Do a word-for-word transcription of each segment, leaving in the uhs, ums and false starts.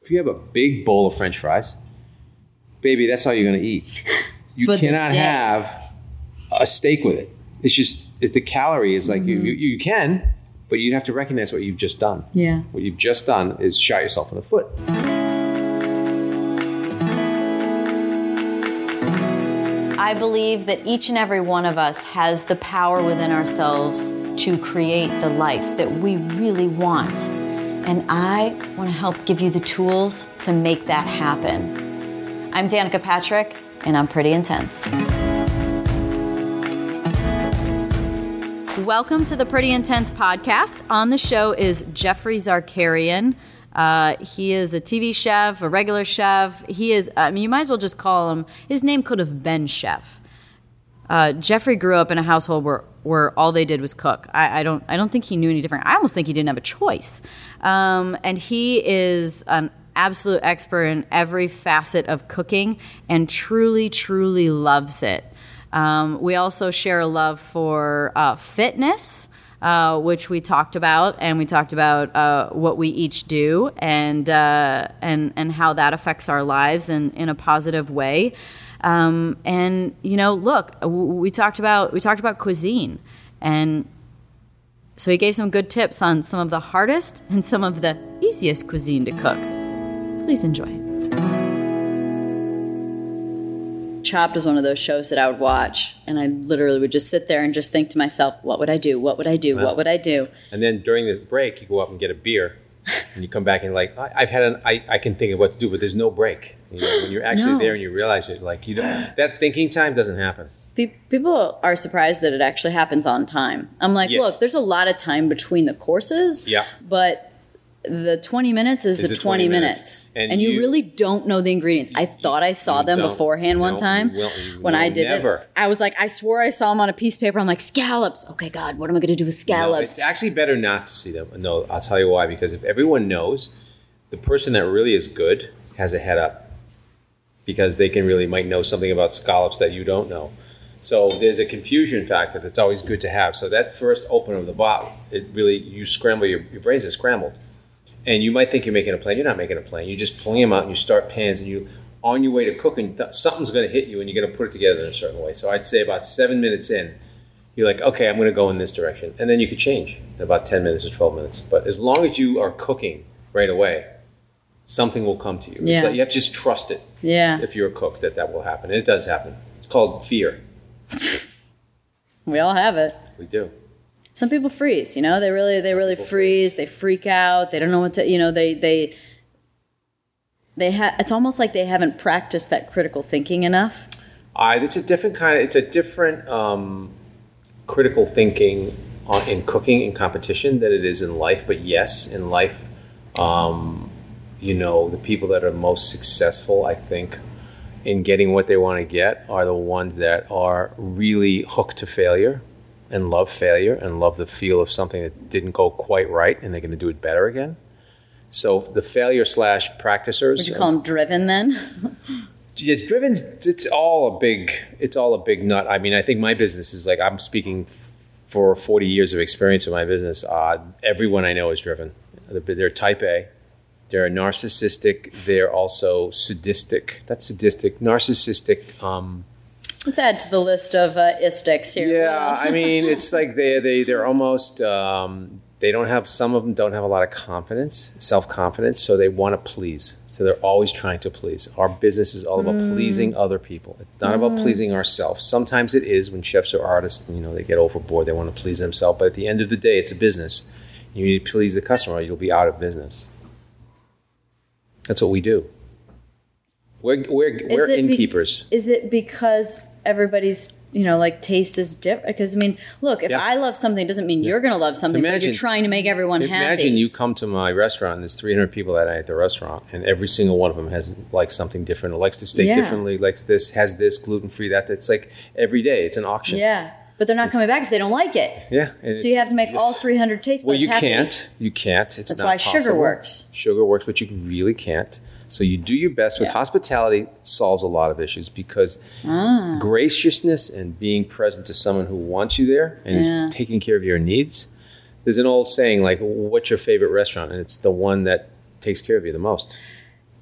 If you have a big bowl of French fries, baby, that's all you're going to eat. You For cannot have a steak with it. It's just, it, the calorie is like, mm-hmm. you, you you can, but you have to recognize what you've just done. Yeah. What you've just done is shot yourself in the foot. I believe that each and every one of us has the power within ourselves to create the life that we really want. And I want to help give you the tools to make that happen. I'm Danica Patrick, and I'm pretty intense. Welcome to the Pretty Intense podcast. On the show is Jeffrey Zakarian. Uh, he is a T V chef, a regular chef. He is, I mean, you might as well just call him, his name could have been chef. Uh, Jeffrey grew up in a household where, where all they did was cook. I, I don't I don't think he knew any different. I almost think he didn't have a choice. Um, and he is an absolute expert in every facet of cooking and truly, truly loves it. Um, we also share a love for uh, fitness. Uh, which we talked about, and we talked about uh, what we each do, and uh, and and how that affects our lives in, in a positive way. Um, and you know, look, we talked about we talked about cuisine, and so he gave some good tips on some of the hardest and some of the easiest cuisine to cook. Please enjoy. Chopped was one of those shows that I would watch, and I literally would just sit there and just think to myself, what would I do? What would I do? Well, what would I do? And then during the break, you go up and get a beer, and you come back and like, I, I've had an, I, I can think of what to do, but there's no break. You know, when you're actually no. there and you realize it, like, you don't, that thinking time doesn't happen. People are surprised that it actually happens on time. I'm like, yes. Look, there's a lot of time between the courses, yeah. but the twenty minutes is, is the twenty, twenty minutes. minutes. And, and you, you really don't know the ingredients. I thought I saw them don't. beforehand one no, time. You will, you when I did never. it. I was like, I swore I saw them on a piece of paper. I'm like, scallops. Okay, God, what am I going to do with scallops? No, it's actually better not to see them. No, I'll tell you why. Because if everyone knows, the person that really is good has a head up. Because they can really might know something about scallops that you don't know. So there's a confusion factor that's always good to have. So that first open of the bottle, it really, you scramble, your, your brains are scrambled. And you might think you're making a plan. You're not making a plan. You just pulling them out and you start pans, and you, on your way to cooking, th- something's going to hit you and you're going to put it together in a certain way. So I'd say about seven minutes in, you're like, okay, I'm going to go in this direction. And then you could change in about ten minutes or twelve minutes. But as long as you are cooking right away, something will come to you. Yeah. It's like you have to just trust it. Yeah. If you're a cook, that that will happen. And it does happen. It's called fear. We all have it. We do. Some people freeze, you know, they really, they really freeze, freeze, they freak out, they don't know what to, you know, they, they, they have, it's almost like they haven't practiced that critical thinking enough. Uh, it's a different kind of, it's a different um, critical thinking on, in cooking and competition than it is in life. But yes, in life, um, you know, the people that are most successful, I think, in getting what they want to get are the ones that are really hooked to failure. And love failure and love the feel of something that didn't go quite right, and they're going to do it better again. So the failure slash practicers. Would you call them driven then? It's driven. It's all a big. It's all a big nut. I mean, I think my business is like, I'm speaking for forty years of experience in my business. Uh, everyone I know is driven. They're type A. They're narcissistic. They're also sadistic. That's sadistic. Narcissistic. Um, Let's add to the list of uh, istics here. Yeah, I mean, it's like they they they're almost um, they don't have some of them don't have a lot of confidence, self confidence, so they want to please. So they're always trying to please. Our business is all about mm. pleasing other people. It's not mm. about pleasing ourselves. Sometimes it is when chefs or artists, you know, they get overboard. They want to please themselves, but at the end of the day, it's a business. You need to please the customer, or you'll be out of business. That's what we do. We're we're we're innkeepers. Be, is it because everybody's, you know, like taste is different? Because I mean, look, if yeah. I love something, it doesn't mean yeah. you're going to love something. Imagine, but you're trying to make everyone imagine happy. Imagine you come to my restaurant and there's three hundred people that night at the restaurant, and every single one of them has likes something different, or likes the steak yeah. differently, likes this, has this, gluten free, that. It's like every day. It's an auction. Yeah. But they're not coming back if they don't like it. Yeah. So you have to make all three hundred taste buds Well, you happy. can't. You can't. It's That's not why possible. sugar works. Sugar works, but you really can't. So you do your best. With yeah. hospitality solves a lot of issues, because ah. graciousness and being present to someone who wants you there and yeah. is taking care of your needs. There's an old saying like, what's your favorite restaurant? And it's the one that takes care of you the most.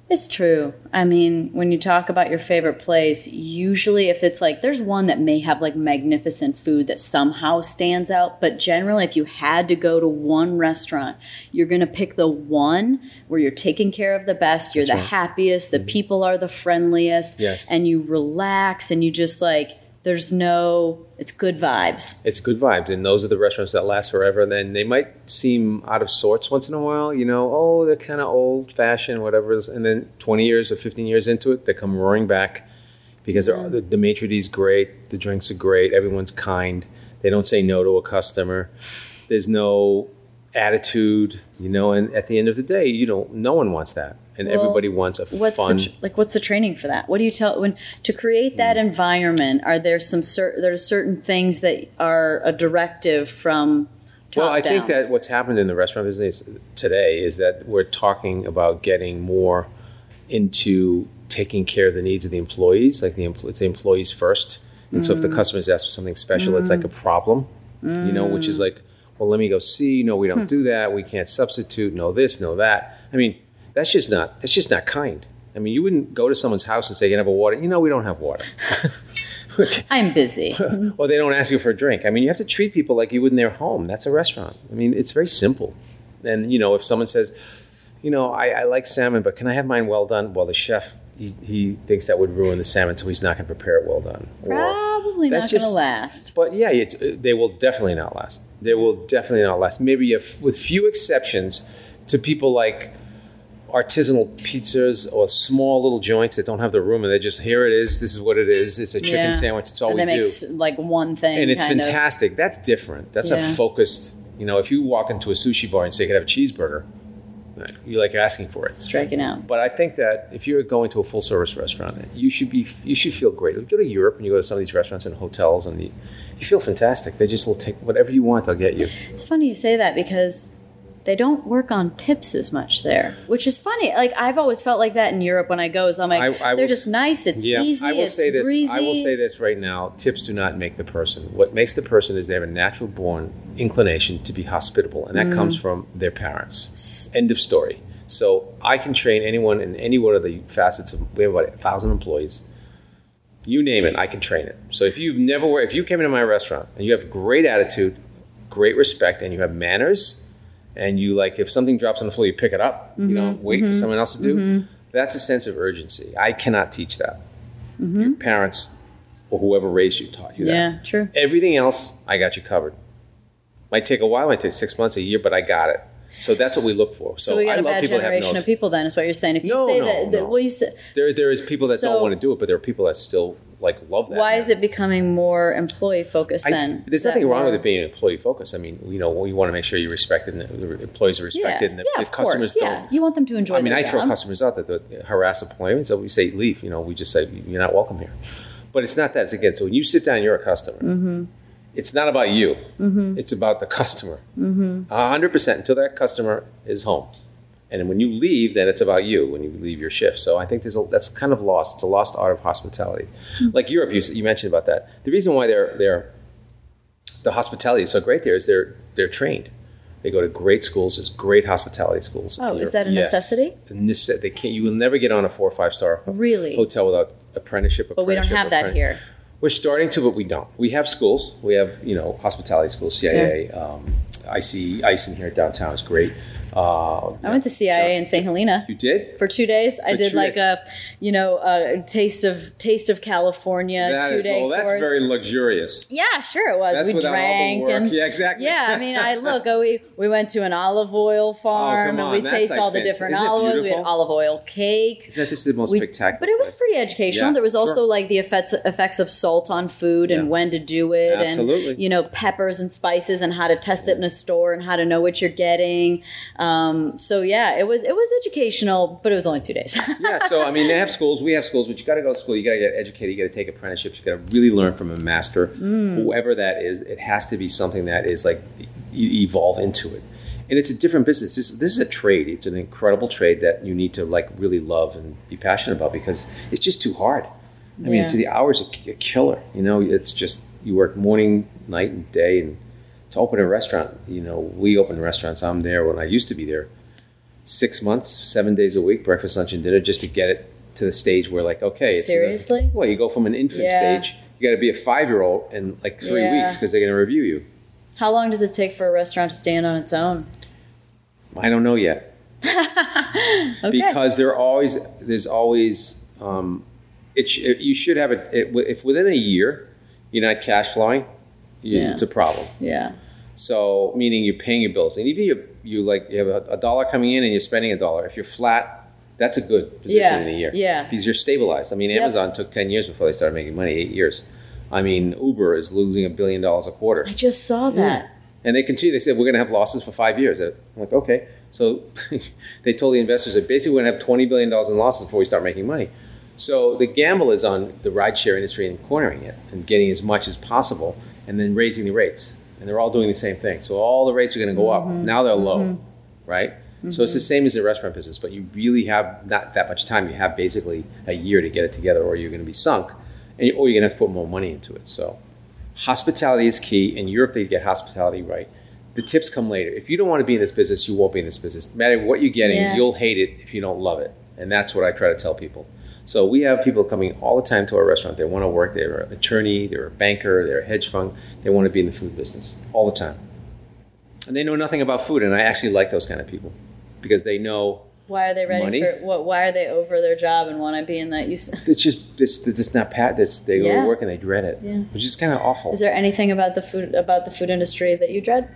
It's true. I mean, when you talk about your favorite place, usually if it's like, there's one that may have like magnificent food that somehow stands out, but generally if you had to go to one restaurant, you're going to pick the one where you're taking care of the best, you're That's the right. happiest, the Mm-hmm. people are the friendliest, Yes. and you relax and you just like, there's no, it's good vibes. It's good vibes, and those are the restaurants that last forever. And then they might seem out of sorts once in a while, you know, oh, they're kind of old-fashioned, whatever it is. And then twenty years or fifteen years into it, they come roaring back because they're, the, the maitre d's great, the drinks are great, everyone's kind. They don't say no to a customer. There's no attitude, you know, and at the end of the day, you know, no one wants that. And Well, everybody wants a What's fun... the tr- like? What's the training for that? What do you tell when to create that environment? Are there some cer- there's certain things that are a directive from top Well, I down? think that what's happened in the restaurant business today is that we're talking about getting more into taking care of the needs of the employees. Like the empl- it's the employees first. And so if the customers ask for something special, it's like a problem, you know, which is like, well, let me go see. No, we don't do that. We can't substitute. No this, no that. I mean, that's just not that's just not kind. I mean, you wouldn't go to someone's house and say, "You have a water?" You know, we don't have water. I'm busy. Or they don't ask you for a drink. I mean, you have to treat people like you would in their home. That's a restaurant. I mean, it's very simple. And, you know, if someone says, you know, I, I like salmon, but can I have mine well done? Well, the chef, he, he thinks that would ruin the salmon, so he's not going to prepare it well done. Or, Probably that's not going to just- last. But, yeah, it's, they will definitely not last. They will definitely not last. Maybe if, with few exceptions to people like artisanal pizzas or small little joints that don't have the room and they just, here it is, this is what it is. It's a chicken Yeah. sandwich. It's all and we they make do. s- like one thing, And it's kind of. fantastic. That's different. That's Yeah. a focused, you know, if you walk into a sushi bar and say you could have a cheeseburger, you like asking for it. Striking out. But I think that if you're going to a full service restaurant, you should be you should feel great. You go to Europe and you go to some of these restaurants and hotels and you, you feel fantastic. They just will take whatever you want, they'll get you. It's funny you say that because they don't work on tips as much there, which is funny. Like I've always felt like that in Europe when I go. So I'm like, I- I they're will just s- nice. It's Yeah, easy. I will it's say this. breezy. I will say this right now. Tips do not make the person. What makes the person is they have a natural born inclination to be hospitable, and that Mm. comes from their parents. End of story. So I can train anyone in any one of the facets of. We have about a thousand employees. You name it, I can train it. So if you've never worked, if you came into my restaurant and you have great attitude, great respect, and you have manners, and you like if something drops on the floor, you pick it up. Mm-hmm, You know, wait for someone else to do. That's a sense of urgency. I cannot teach that. Your parents or whoever raised you taught you that. Mm-hmm. Yeah, true. Everything else, I got you covered. Might take a while, might take six months, a year, but I got it. So that's what we look for. So, So, we I got a love bad people that have generation no. of people. Then is what you're saying. If you No, say no, that, that no. well, you say, There, there is people that So- don't want to do it, but there are people that still like love that. why man. is it becoming more employee focused? I- Then there's Is that nothing wrong more- with it being employee focused. I mean, you know, we want to make sure you're respected and the employees are Yeah, respected. And if, yeah, if of customers course. don't, Yeah, you want them to enjoy. I mean, their I throw job. customers out that, that harass employees. So we say leave. You know, we just say you're not welcome here. But it's not that. It's again. So when you sit down, you're a customer. Mm-hmm. It's not about you. It's about the customer. A hundred percent until that customer is home. And then when you leave, then it's about you when you leave your shift. So I think there's a, that's kind of lost. It's a lost art of hospitality. Like Europe, you, you mentioned about that. The reason why they're they're the hospitality is so great there is they're they're trained. They go to great schools. There's great hospitality schools. Oh, in is Europe. that a Yes. necessity? A nece- They can't. You will never get on a four or five star Really? hotel without apprenticeship. But we don't apprenticeship, have that apprenticeship. here. We're starting to, but we don't. We have schools. We have, you know, hospitality schools, C I A, um, I C, ICE in here downtown is great. Uh, I went to C I A in Saint Helena. You did? For two days, I For did two like days. a, you know, a taste of taste of California That two is, day well, that's course. very luxurious. Yeah, sure it was. That's we without all the drank work. and Yeah, exactly. Yeah, I mean, I look. oh, We we went to an olive oil farm come and on, we that's tasted like all the fant- different isn't it olive oils. We had beautiful? olive oil cake. Isn't that just the most We- spectacular? but it was place? pretty educational. Yeah, There was also sure. like the effects effects of salt on food and Yeah. when to do it, Absolutely. and you know peppers and spices and how to test it in a store and how to know what you're getting. Um, so yeah, it was it was educational, but it was only two days. Yeah, so I mean, they have schools. We have schools, but you got to go to school. You got to get educated. You got to take apprenticeships. You got to really learn from a master, Mm. whoever that is. It has to be something that is like you evolve into it, and it's a different business. This, this is a trade. It's an incredible trade that you need to like really love and be passionate about because it's just too hard. I mean, Yeah. so the hours are a killer. You know, it's just you work morning, night, and day, and to open a restaurant. You know, we open restaurants. I'm there when I used to be there. six months, seven days a week, breakfast, lunch, and dinner, just to get it to the stage where like, okay. It's Seriously? The, well, you go from an infant Yeah. stage, you got to be a five-year-old in like three Yeah. weeks because they're going to review you. How long does it take for a restaurant to stand on its own? I don't know yet. Okay. Because there always, there's always, um, it, sh- it you should have it, it if within a year you're not cash flowing, you, Yeah. it's a problem. Yeah. So meaning you're paying your bills, and even you you like you have a, a dollar coming in and you're spending a dollar. If you're flat, that's a good position Yeah. in a year. Yeah. Because you're stabilized. I mean, Yep. Amazon took ten years before they started making money. Eight years. I mean, Uber is losing a billion dollars a quarter. I just saw that. And they continue. They said, we're going to have losses for five years. I'm like, okay. So they told the investors that basically we're going to have twenty billion dollars in losses before we start making money. So the gamble is on the rideshare industry and cornering it and getting as much as possible and then raising the rates. And they're all doing the same thing. So all the rates are going to go Mm-hmm. up. Now they're low, right? Mm-hmm. So it's the same as the restaurant business, but you really have not that much time. You have basically a year to get it together or you're going to be sunk, and or you're going to have to put more money into it. So hospitality is key. In Europe, they get hospitality right. The tips come later. If you don't want to be in this business, you won't be in this business. No matter what you're getting, Yeah. you'll hate it if you don't love it. And that's what I try to tell people. So we have people coming all the time to our restaurant. They want to work. They're an attorney, they're a banker, they're a hedge fund. They want to be in the food business all the time. And they know nothing about food. And I actually like those kind of people because they know Why are they ready Money? for what? Why are they over their job and want to be in that? You. it's just, it's, it's just not pat. It's, they go Yeah. to work and they dread it, Yeah. which is kind of awful. Is there anything about the food about the food industry that you dread?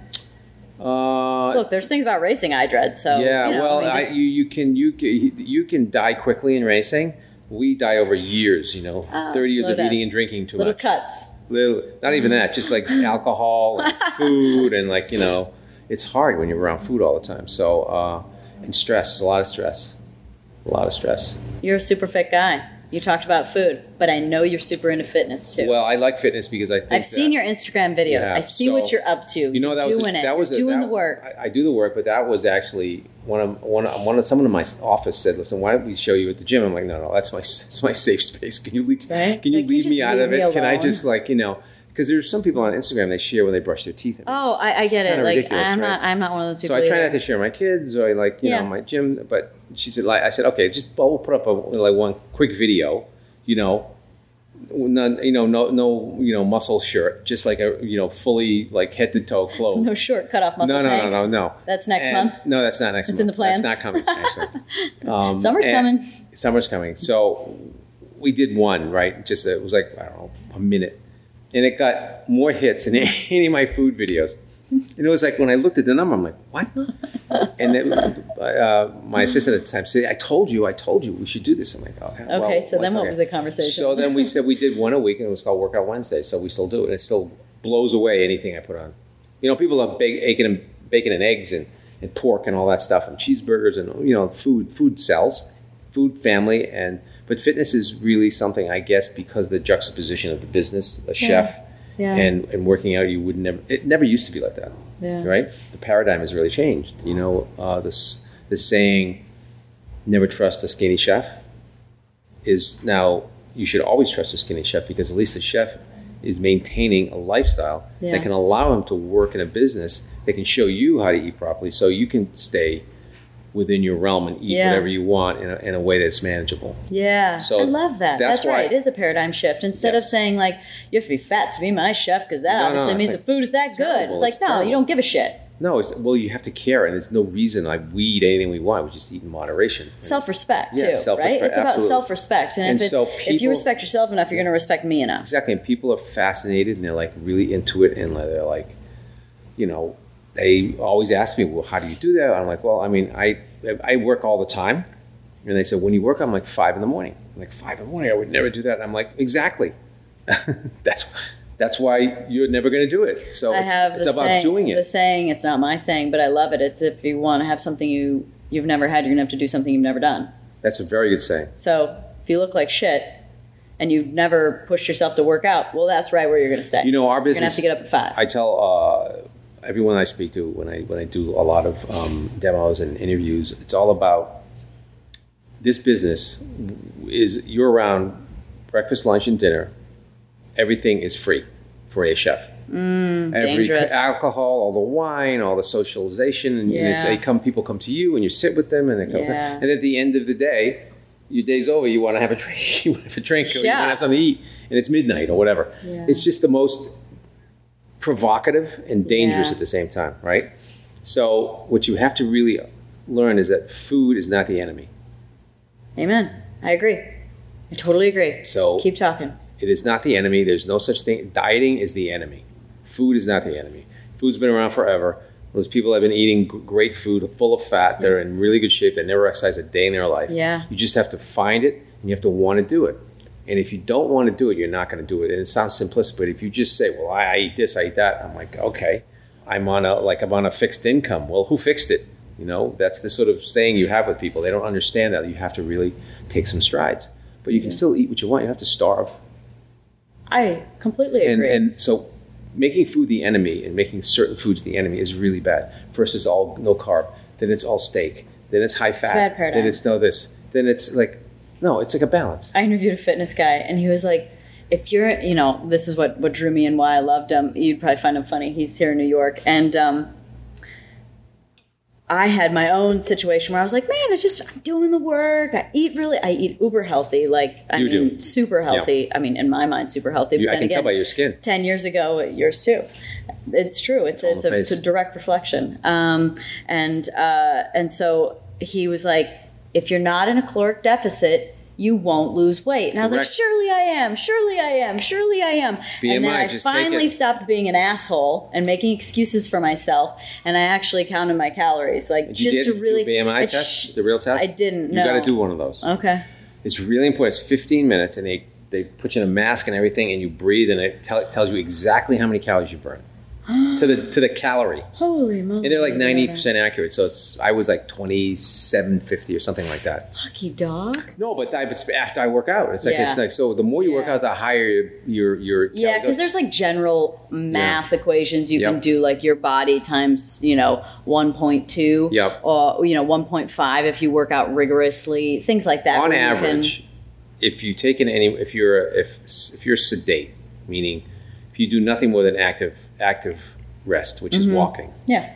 Uh, Look, there's things about racing I dread. So yeah, you know, well, I mean, I, just- you you can you can, you can die quickly in racing. We die over years, you know, Ah, thirty years slow of down. eating and drinking too little much. cuts. Little, not even that, just like alcohol and food and like, you know, it's hard when you're around food all the time. So, uh, and stress, there's a lot of stress, a lot of stress. You're a super fit guy. You talked about food, but I know you're super into fitness too. Well, I like fitness because I think I've seen that- your Instagram videos. Yeah, I see so, what you're up to. You know, that you're was doing a, it. that was you're a, doing that- the work. I, I do the work, but that was actually one of one of, one of someone in my office said, "Listen, why don't we show you at the gym?" I'm like, "No, no, that's my that's my safe space. Can you leave, Right? can you Like, leave you me just out leave of me it? Can I alone." just like you know?" Because there's some people on Instagram they share when they brush their teeth. Oh, I, I get It's it. kinda Like ridiculous, I'm right? not. I'm not one of those people. So I try either. not to share my kids or like you Yeah. know my gym. But she said, like I said, okay, just well, we'll put up a like one quick video, you know, none, you know, no, no, you know, muscle shirt, just like a you know fully like head to toe clothes. No short cut off muscle no, no, tank. no, no, no. That's next And- month? No, that's not next It's month. in the plan? That's not coming. Actually, um, Summer's and- coming. Summer's coming. So we did one right. Just it was like I don't know a minute, and it got more hits than any of my food videos. And it was like when I looked at the number, I'm like, what? And then uh, my assistant at the time said, I told you, I told you we should do this. I'm like, oh, yeah, Okay, well, so then what okay. was the conversation? So then we said we did one a week, and it was called Workout Wednesday. So we still do it, and it still blows away anything I put on. You know, people love bacon and bacon and eggs and, and pork and all that stuff, and cheeseburgers and you know, food. Food sells, food, family, and but fitness is really something I guess because of the juxtaposition of the business, a chef, Yeah. and and working out. You would never. It never used to be like that. Yeah. Right? The paradigm has really changed. You know, uh, this the saying, "Never trust a skinny chef," is now you should always trust a skinny chef because at least the chef is maintaining a lifestyle Yeah. that can allow him to work in a business that can show you how to eat properly, so you can stay within your realm and eat Yeah. whatever you want in a, in a way that's manageable. Yeah, So I love that. that's That's, why- right. It is a paradigm shift. Instead of Yes. saying like you have to be fat to be my chef because that No, no, obviously it's means like the food is that good. terrible. It's like It's no, terrible. you don't give a shit. No, it's well, you have to care, and there's no reason like we eat anything we want. We just eat in moderation. Self-respect Yeah, too, self-respect, right? It's about absolutely. self-respect, and, And if, it, so if you people- respect yourself enough, you're going to respect me enough. Exactly, and people are fascinated, and they're like really into it, and they're like, you know, they always ask me, well, how do you do that? I'm like, well, I mean, I I work all the time, and they said, when you work, I'm like five in the morning. I'm like five in the morning, I would never do that. And I'm like, exactly. that's that's why you're never going to do it. So I it's, have it's the about saying, doing The it. saying, it's not my saying, but I love it. It's if you want to have something you you've never had, you're going to have to do something you've never done. That's a very good saying. So if you look like shit and you've never pushed yourself to work out, well, that's right where you're going to stay. You know, our You're going to business. have to get up at five. I tell uh, everyone I speak to when I when I do a lot of um, demos and interviews, it's all about this business is you're around breakfast, lunch, and dinner. Everything is free for a chef. Mm, Every dangerous. alcohol, all the wine, all the socialization, and, Yeah. and it's, they come. People come to you, and you sit with them, and they come. Yeah. And at the end of the day, your day's over. You want to have a drink. You want to have a drink, or you want Yeah. to have something to eat, and it's midnight or whatever. Yeah. It's just the most provocative and dangerous Yeah. at the same time, right? So what you have to really learn is that food is not the enemy. Amen. I agree. I totally agree. So Keep talking. it is not the enemy. There's no such thing. Dieting is the enemy. Food is not the enemy. Food's been around forever. Those people have been eating g- great food, full of fat. They're in really good shape. They never exercise a day in their life. Yeah. You just have to find it, and you have to want to do it. And if you don't want to do it, you're not going to do it. And it sounds simplistic, but if you just say, "Well, I, I eat this, I eat that," I'm like, okay, I'm on a like I'm on a fixed income. Well, who fixed it? You know, that's the sort of saying you have with people. They don't understand that you have to really take some strides, but you can still eat what you want. You don't have to starve. I completely And agree. and so making food the enemy and making certain foods the enemy is really bad. First it's all no carb, then it's all steak, then it's high fat, bad paradigm. then it's no this, then it's like no, it's like a balance. I interviewed a fitness guy, and he was like, if you're, you know, this is what, what drew me and why I loved him. You'd probably find him funny. He's here in New York. And um, I had my own situation where I was like, man, it's just, I'm doing the work. I eat really, I eat uber healthy. Like, I You mean, do. super healthy. I mean, in my mind, super healthy. You, But I then can tell again, by your skin. ten years ago, yours too. It's true. It's, on it's, the a, it's a face. direct reflection. Um, and, uh, and so he was like, if you're not in a caloric deficit, you won't lose weight. And I was Correct. like, surely I am, surely I am, surely I am. B M I, and then I just take finally it. stopped being an asshole and making excuses for myself. And I actually counted my calories. Like, Did you just did to really. do a B M I it's- test, the real test? I didn't, You no. got to do one of those. Okay. It's really important. It's fifteen minutes, and they, they put you in a mask and everything, and you breathe, and it, tell, it tells you exactly how many calories you burn to the to the calorie. Holy moly. And they're like ninety percent accurate. So it's I was like twenty-seven fifty or something like that. Lucky dog. No, but I, it's after I work out, it's like Yeah. it's like so. The more you work Yeah. out, the higher your your Yeah, calorie because goes. there's like general math equations you can Yep. do, like your body times, you know, one point two, Yep. or you know, one point five if you work out rigorously, things like that. on where you can- average, if you take in any, if you're if if you're sedate, meaning if you do nothing more than active active rest, which is Mm-hmm. walking, yeah,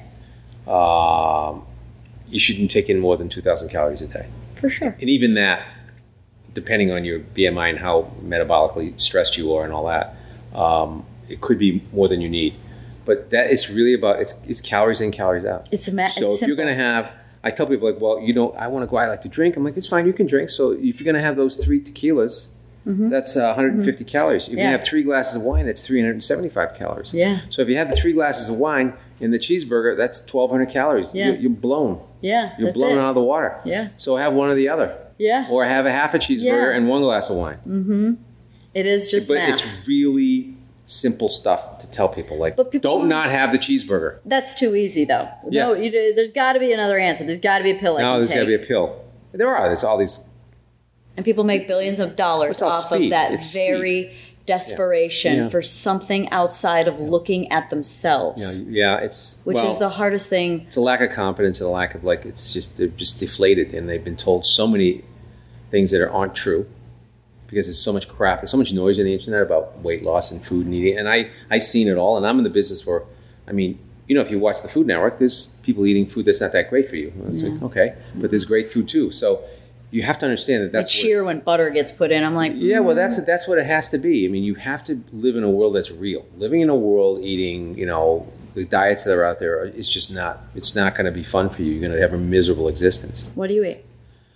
um, you shouldn't take in more than two thousand calories a day. for sure. And even that, depending on your B M I and how metabolically stressed you are and all that, um, it could be more than you need. But that is really about it's, it's calories in, calories out. It's a ma- So it's if you're simple. going to have, I tell people like, well, you know, I want to go. I like to drink. I'm like, it's fine, you can drink. So if you're going to have those three tequilas, that's uh, one hundred fifty calories. If Mm-hmm. Yeah. you have three glasses of wine, that's three hundred seventy-five calories. Yeah. So if you have the three glasses of wine in the cheeseburger, that's twelve hundred calories. Yeah. You're, you're blown. Yeah, You're that's blown it. out of the water. Yeah. So have one or the other. Yeah, Or have a half a cheeseburger Yeah. and one glass of wine. it is just But math. it's really simple stuff to tell people. Like, But people don't don't- not have the cheeseburger. That's too easy, though. Yeah. No, you do, there's got to be another answer. There's got to be a pill I No, can there's take. got to be a pill. There are. There's all these. And people make billions of dollars It's all off speed. of that It's speed. very desperation Yeah. for something outside of looking at themselves, You know, yeah, it's which well, is the hardest thing. It's a lack of confidence and a lack of like. It's just they're just deflated, and they've been told so many things that are, aren't true because there's so much crap. There's so much noise on the internet about weight loss and food and eating. And I I seen it all, and I'm in the business where, I mean. You know, if you watch the Food Network, there's people eating food that's not that great for you. It's like, okay, but there's great food too. So you have to understand that I that's what, cheer when butter gets put in. I'm like, yeah, well, mm. that's that's what it has to be. I mean, you have to live in a world that's real. Living in a world eating, you know, the diets that are out there is just not. It's not going to be fun for you. You're going to have a miserable existence. What do you eat?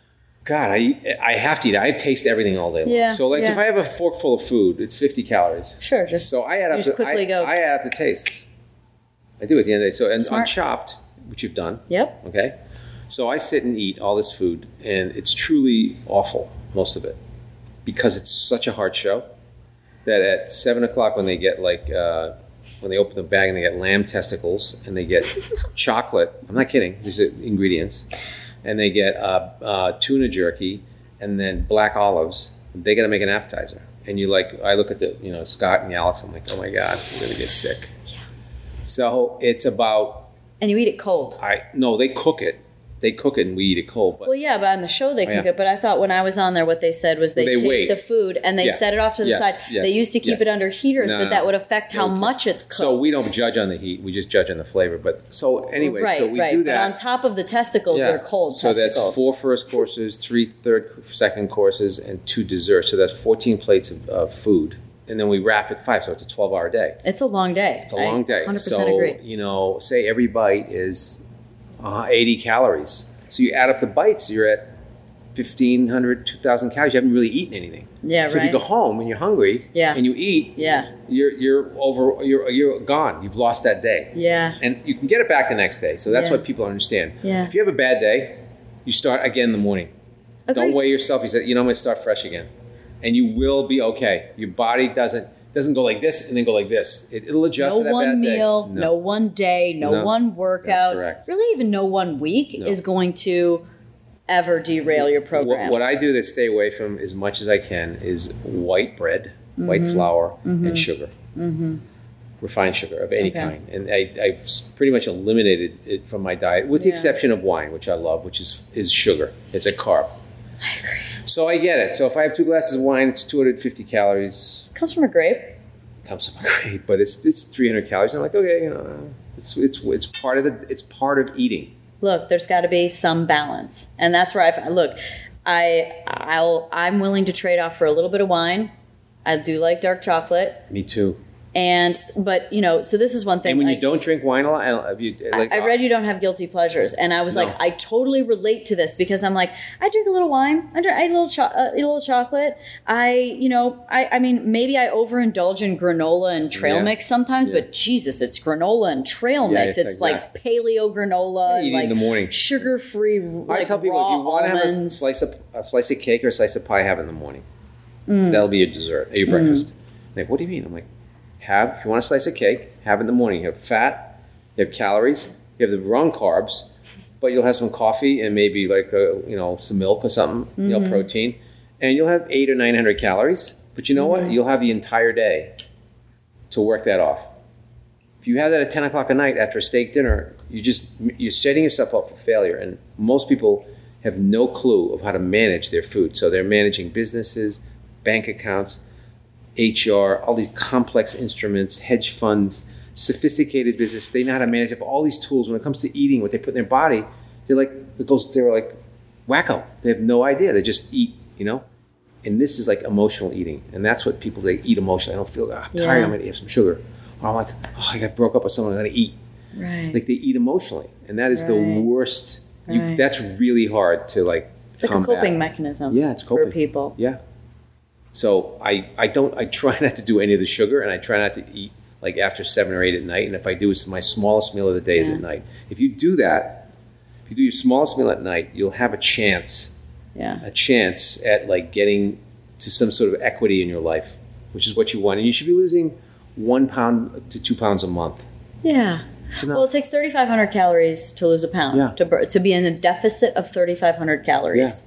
God, I eat, I have to eat. I taste everything all day long. Yeah, So, like, yeah. if I have a fork full of food, it's fifty calories. Sure, just So I add you up. just the, quickly I, go. I add up the tastes. I do at the end of the day. So, and Smart. on Chopped, which you've done. Yep. Okay. So I sit and eat all this food, and it's truly awful, most of it, because it's such a hard show that at seven o'clock when they get like, uh, when they open the bag and they get lamb testicles and they get chocolate, I'm not kidding, these are ingredients, and they get uh, uh, tuna jerky and then black olives, they got to make an appetizer. And you like, I look at the, you know, Scott and Alex, I'm like, oh my God, I'm going to get sick. So it's about, And you eat it cold. I no, they cook it. They cook it and we eat it cold. But Well, yeah, but on the show they Oh, cook yeah. it. But I thought when I was on there, what they said was they, Well, they take wait. the food and they Yeah. set it off to the Yes, side. yes, They used to keep yes. it under heaters, No, but no, that no. would affect how Okay. much it's cooked. So we don't judge on the heat. We just judge on the flavor. But so anyway, right, so we right. do But that. on top of the testicles, Yeah. they're cold So testicles. that's four first courses, three third, second courses, and two desserts. So that's fourteen plates of, of food. And then we wrap it five, so it's a twelve-hour day. It's a long day. It's a long day. one hundred percent so, agree. you know, say every bite is uh, eighty calories. So you add up the bites, you're at fifteen hundred, two thousand calories. You haven't really eaten anything. Yeah, so right. if you go home and you're hungry Yeah. and you eat, Yeah. you're you're over you're you're gone. You've lost that day. Yeah. And you can get it back the next day. So that's Yeah. what people understand. Yeah. If you have a bad day, you start again in the morning. Agreed. Don't weigh yourself. You say, you know, I'm going to start fresh again. And you will be okay. Your body doesn't doesn't go like this and then go like this. It, it'll adjust No to that one bad day. meal, no. one day, no, No, one workout, correct. really even no one week No. is going to ever derail your What, program. what I do to stay away from as much as I can is white bread, Mm-hmm. white flour, and sugar. Mm-hmm. Refined sugar of any Okay. kind. And I, I've s- pretty much eliminated it from my diet, with the Yeah. exception of wine, which I love, which is, is sugar. It's a carb. I agree. So I get it. So if I have two glasses of wine, it's two hundred fifty calories. Comes from a grape. Comes up great, but it's it's three hundred calories. I'm like, okay, you know, it's it's it's part of the it's part of eating. Look, there's got to be some balance, and that's where I fi- look. I I'll I'm willing to trade off for a little bit of wine. I do like dark chocolate, Me too. and but you know, so this is one thing. And when like, you don't drink wine a lot, I don't- have you, like, I read you don't have guilty pleasures, and I was No. like, I totally relate to this because I'm like, I drink a little wine, I drink I eat a little, cho- uh, eat a little chocolate. I, you know, I, I mean, maybe I overindulge in granola and trail Yeah. mix sometimes, Yeah. but Jesus, it's granola and trail Yeah, mix. it's It's, like exact- paleo granola, You and eat it like in the morning. sugar-free. I Like tell people raw if you want to have a almonds. slice of a slice of cake or a slice of pie, have it in the morning. Mm. That'll be your dessert, your breakfast. Like, what do you mean? I'm like, have if you want a slice of cake, have it in the morning. You have fat, you have calories, you have the wrong carbs, but you'll have some coffee and maybe like a, you know some milk or something, you Mm-hmm. know, protein, and you'll have eight or nine hundred calories. But you know Mm-hmm. what? You'll have the entire day to work that off. If you have that at ten o'clock at night after a steak dinner, you just you're setting yourself up for failure. And most people have no clue of how to manage their food. So they're managing businesses, bank accounts, H R, all these complex instruments, hedge funds, sophisticated business. They know how to manage it. All these tools. When it comes to eating, what they put in their body, they're like it goes. They're like wacko. They have no idea. They just eat, you know. And this is like emotional eating, and that's what people they eat emotionally. I don't feel ah, I'm tired. Yeah. I'm going to have some sugar. Or I'm like, oh, I got broke up with someone. I'm going to eat. Right. Like they eat emotionally, and that is the Right. worst. You, Right. That's really hard to like It's like a combat. coping mechanism. Yeah, it's coping for people. Yeah. So I, I don't I try not to do any of the sugar, and I try not to eat like after seven or eight at night. And if I do, it's my smallest meal of the day is Yeah. at night. If you do that, if you do your smallest meal at night, you'll have a chance Yeah. a chance at like getting to some sort of equity in your life, which is what you want. And you should be losing one pound to two pounds a month. Yeah. It's enough. Well, it takes thirty-five hundred calories to lose a pound. Yeah. To bur- to be in a deficit of thirty-five hundred calories.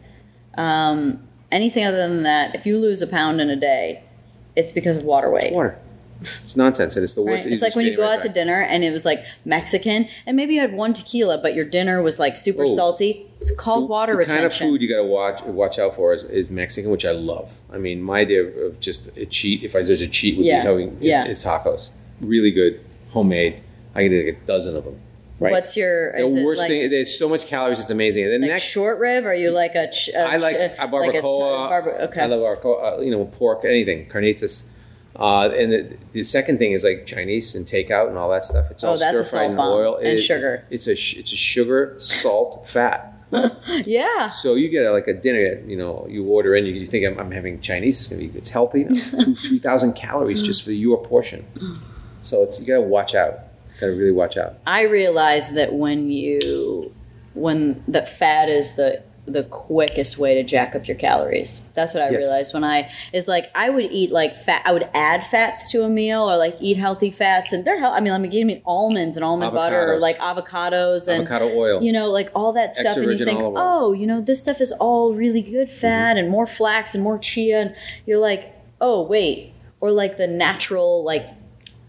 Um, anything other than that, if you lose a pound in a day, it's because of water weight. Water. It's nonsense, and it's the Right? worst. It's like when you go out to dinner and it was like Mexican, and maybe you had one tequila, but your dinner was like super Oh. salty. It's called water the retention. kind of food you got to watch watch out for is, is Mexican, which I love. I mean, my idea of- of just a cheat, if I, there's a cheat, would Yeah. be having is, Yeah. is tacos. Really good, homemade. I can do like a dozen of them. Right. What's your the is it worst like, thing? There's so much calories. It's amazing. And the like next, short rib? Or are you like a? Ch- a I like ch- a like a t- barbacoa. barba- okay. I love barbacoa. Uh, you know, pork, anything, carnitas. Uh, and the, the second thing is like Chinese and takeout and all that stuff. It's Oh, all that's a stir fried salt in bomb. oil And It- sugar. It's a sh- it's a sugar, salt, fat. Yeah. So you get a, like a dinner, you know, you order in, you, you think I'm, I'm having Chinese, it's gonna be, it's healthy. No, it's two, three thousand calories just for your portion. So it's you gotta watch out. Gotta really watch out. I realize that when you when that fat is the the quickest way to jack up your calories. That's what I Yes. realized when I is like I would eat like fat. I would add fats to a meal or like eat healthy fats, and they're hel- I mean, I'm giving me almonds and almond butter, or Avocados. like avocados and Avocado oil. you know, like all that stuff, Extra and you virgin think, olive oil. oh, you know, this stuff is all really good fat and more flax and more chia, and you're like, oh, wait, or like the natural like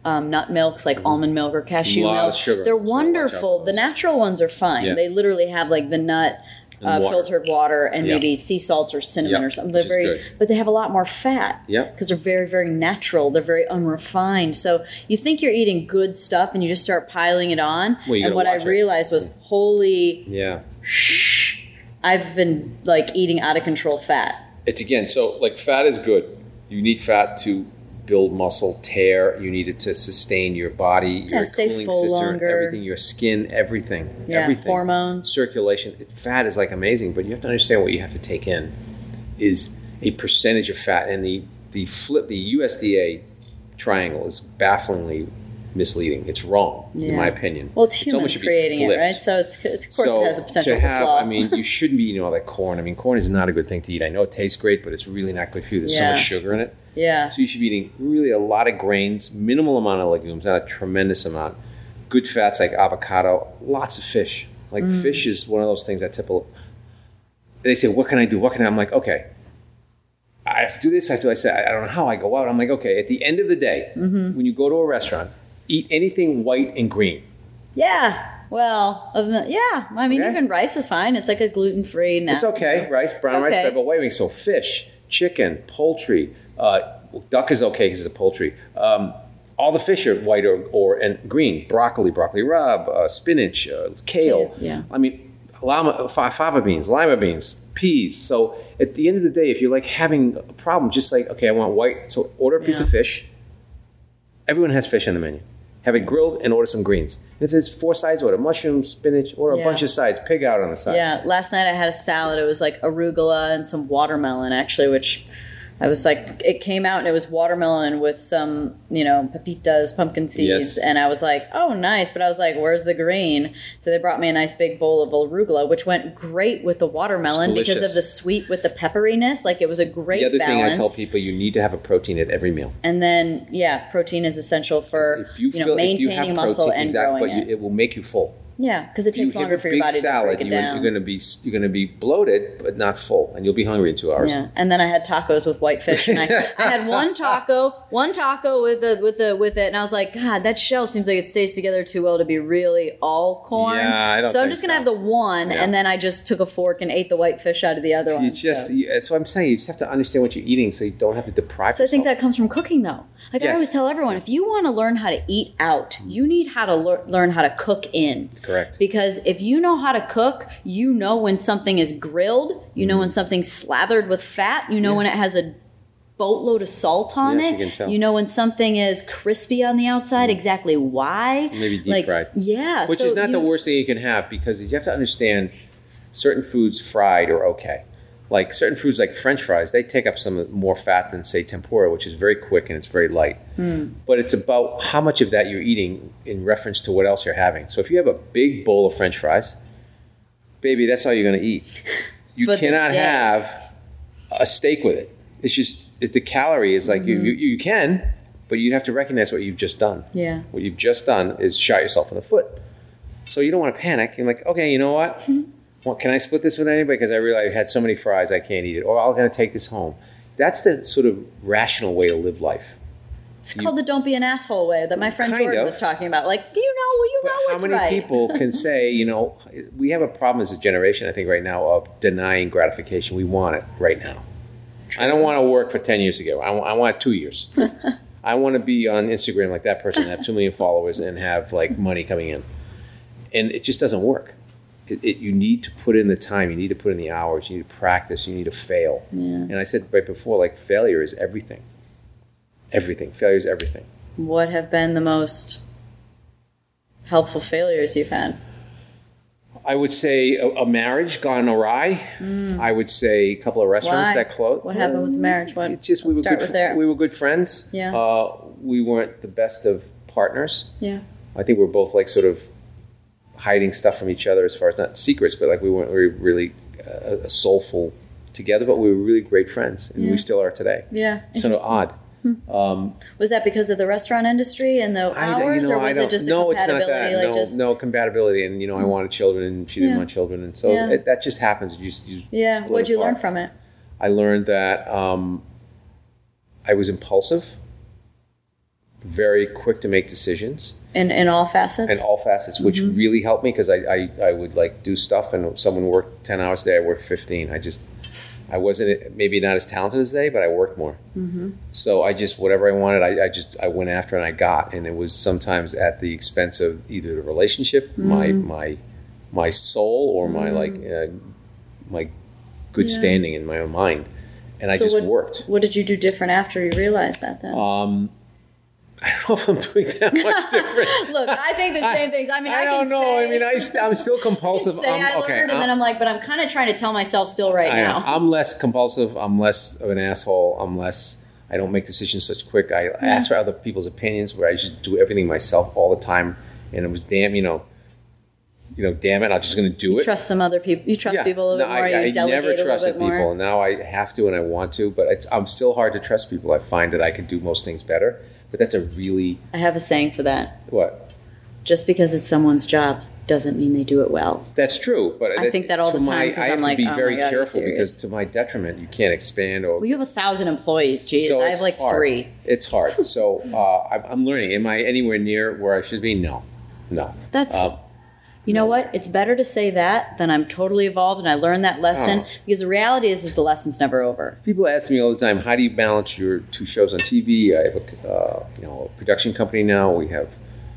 um, nut milks like mm-hmm. almond milk or cashew lot milk. Of sugar. They're wonderful. The natural ones are fine. Yeah. They literally have like the nut uh, water. filtered water and yep. maybe sea salts or cinnamon yep. or something. They're very, good. But they have a lot more fat because yep. they're very, very natural. They're very unrefined. So you think you're eating good stuff and you just start piling it on. Well, and what I realized it. was, holy, yeah, shh, I've been like eating out of control fat. It's again, so like fat is good. You need fat to build muscle, tear. You need it to sustain your body, your yeah, stay cooling full system, longer. everything, your skin, everything, yeah, everything. Hormones, circulation. Fat is like amazing, but you have to understand what you have to take in is a percentage of fat, and the the flip the U S D A triangle is bafflingly misleading. It's wrong, yeah. in my opinion. Well, it's humans it's creating it, right? So it's, it's of course so it has a potential to have, for flaw. I mean, you shouldn't be eating all that corn. I mean, corn is not a good thing to eat. I know it tastes great, but it's really not good for you. There's yeah. so much sugar in it. Yeah. So you should be eating really a lot of grains, minimal amount of legumes, not a tremendous amount. Good fats like avocado, lots of fish. Like mm. fish is one of those things that typical. They say, "What can I do? What can I?" I'm like, okay. I have to do this. I have to. I say, I don't know how I go out. I'm like, okay. At the end of the day, mm-hmm. when you go to a restaurant, eat anything white and green. Yeah. Well, other than, yeah. I mean, okay. even rice is fine. It's like a gluten-free. Nat- it's okay. Rice, brown okay. rice, but wait a minute. So fish, chicken, poultry. Uh, duck is okay because it's a poultry. Um, all the fish are white or, or and green. Broccoli, broccoli rabe, uh, spinach, uh, kale. Yeah. yeah. I mean, lima, fava beans, lima beans, peas. So at the end of the day, if you're like having a problem, just like, okay, I want white. So order a piece yeah. of fish. Everyone has fish on the menu. Have it grilled and order some greens. If there's four sides, order mushrooms, spinach, order yeah. a bunch of sides. Pig out on the side. Yeah. Last night I had a salad. It was like arugula and some watermelon, actually, which I was like, it came out and it was watermelon with some, you know, pepitas, pumpkin seeds. Yes. And I was like, oh, nice. But I was like, where's the green? So they brought me a nice big bowl of arugula, which went great with the watermelon because of the sweet with the pepperiness. Like it was a great balance. The other balance. thing I tell people, you need to have a protein at every meal. And then, yeah, protein is essential for if you, you know, feel, maintaining if you muscle protein, and exactly, growing but you, it. it will make you full. Yeah, because it takes you longer for your body salad, to break it you're, down. You're going to be you're going to be bloated, but not full, and you'll be hungry in two hours. Yeah, and then I had tacos with white fish, and I, I had one taco, one taco with the with the with it, and I was like, God, that shell seems like it stays together too well to be really all corn. Yeah, I don't. So think I'm just gonna so. have the one, yeah. and then I just took a fork and ate the white fish out of the other so one. You just so. you, that's what I'm saying. You just have to understand what you're eating, so you don't have to deprive. So yourself. I think that comes from cooking, though. Like yes. I always tell everyone, if you want to learn how to eat out, you need how to lear- learn how to cook in. Correct. Because if you know how to cook, you know when something is grilled, you know mm. when something's slathered with fat, you know yeah. when it has a boatload of salt on yes, it. You, can tell. You know when something is crispy on the outside, mm. exactly why. Maybe deep like, fried. Yeah. Which so is not you, the worst thing you can have, because you have to understand certain foods fried are okay. Like certain foods like French fries, they take up some more fat than, say, tempura, which is very quick and it's very light. Mm. But it's about how much of that you're eating in reference to what else you're having. So if you have a big bowl of French fries, baby, that's all you're going to eat. You cannot have a steak with it. It's just, it's the calorie is like, mm-hmm. you, you you can, but you have to recognize what you've just done. Yeah. What you've just done is shot yourself in the foot. So you don't want to panic. You're like, okay, you know what? Well, can I split this with anybody? Because I realize I had so many fries I can't eat it. Or I'm going to take this home. That's the sort of rational way to live life. It's you, called the don't be an asshole way that my friend Jordan of. was talking about. Like, you know, you know but what's how many right. people can say, you know, we have a problem as a generation, I think, right now of denying gratification. We want it right now. True. I don't want to work for ten years ago. I, w- I want two years. I want to be on Instagram like that person and have two million followers and have, like, money coming in. And it just doesn't work. It, it, you need to put in the time. You need to put in the hours. You need to practice. You need to fail. Yeah. And I said right before, like, failure is everything. Everything. Failure is everything. What have been the most helpful failures you've had? I would say a, a marriage gone awry. Mm. I would say a couple of restaurants Why? that closed. What happened with the marriage? What? It's just we were start good. With there. We were good friends. Yeah. Uh, we weren't the best of partners. Yeah. I think we we're both like sort of hiding stuff from each other as far as not secrets, but like we weren't really, really uh, soulful together. But we were really great friends, and yeah. we still are today. Yeah. Sort of odd. Hmm. Um, was that because of the restaurant industry and the hours, you know, or was it just a no, compatibility? It's not that. Like no, just... no compatibility, and you know, I wanted children, and she didn't yeah. want children, and so yeah. it, that just happens. You, you yeah. What'd you apart. learn from it? I learned that um, I was impulsive. very quick to make decisions. In in all facets? In all facets, which mm-hmm. really helped me because I, I, I would like do stuff and someone worked ten hours a day, I worked fifteen. I just, I wasn't maybe not as talented as they, but I worked more. Mm-hmm. So I just, whatever I wanted, I, I just, I went after and I got. And it was sometimes at the expense of either the relationship, mm-hmm. my my my soul, or my mm-hmm. like, uh, my good yeah. standing in my own mind. And so I just what, worked. What did you do different after you realized that then? Um, I don't know if I'm doing that much different. Look, I think the same things. I mean, I, I don't can know. say, I mean, I, I'm still compulsive. I, say I'm, I okay, learned, and I'm, then I'm like, but I'm kind of trying to tell myself still right I, now. I'm less compulsive. I'm less of an asshole. I'm less. I don't make decisions such quick. I, yeah. I ask for other people's opinions, where I just do everything myself all the time. And it was damn, you know, you know, damn it, I'm just going to do you it. Trust some other people. You trust yeah. people a little no, bit more. I, you I delegate never a trusted little bit people. more. Now I have to, and I want to, but it's, I'm still hard to trust people. I find that I can do most things better. But that's a really... I have a saying for that. What? Just because it's someone's job doesn't mean they do it well. That's true. But I think that all the time because I'm like, I have to be oh very my God, careful because to my detriment, you can't expand. Or well, you have a thousand employees. Geez, so I have like hard. three. It's hard. So uh, I'm learning. Am I anywhere near where I should be? No. No. That's... Um, You know what? It's better to say that than I'm totally evolved and I learned that lesson. Oh. Because the reality is, is the lesson's never over. People ask me all the time, how do you balance your two shows on T V? I have a, uh, you know, a production company now. We have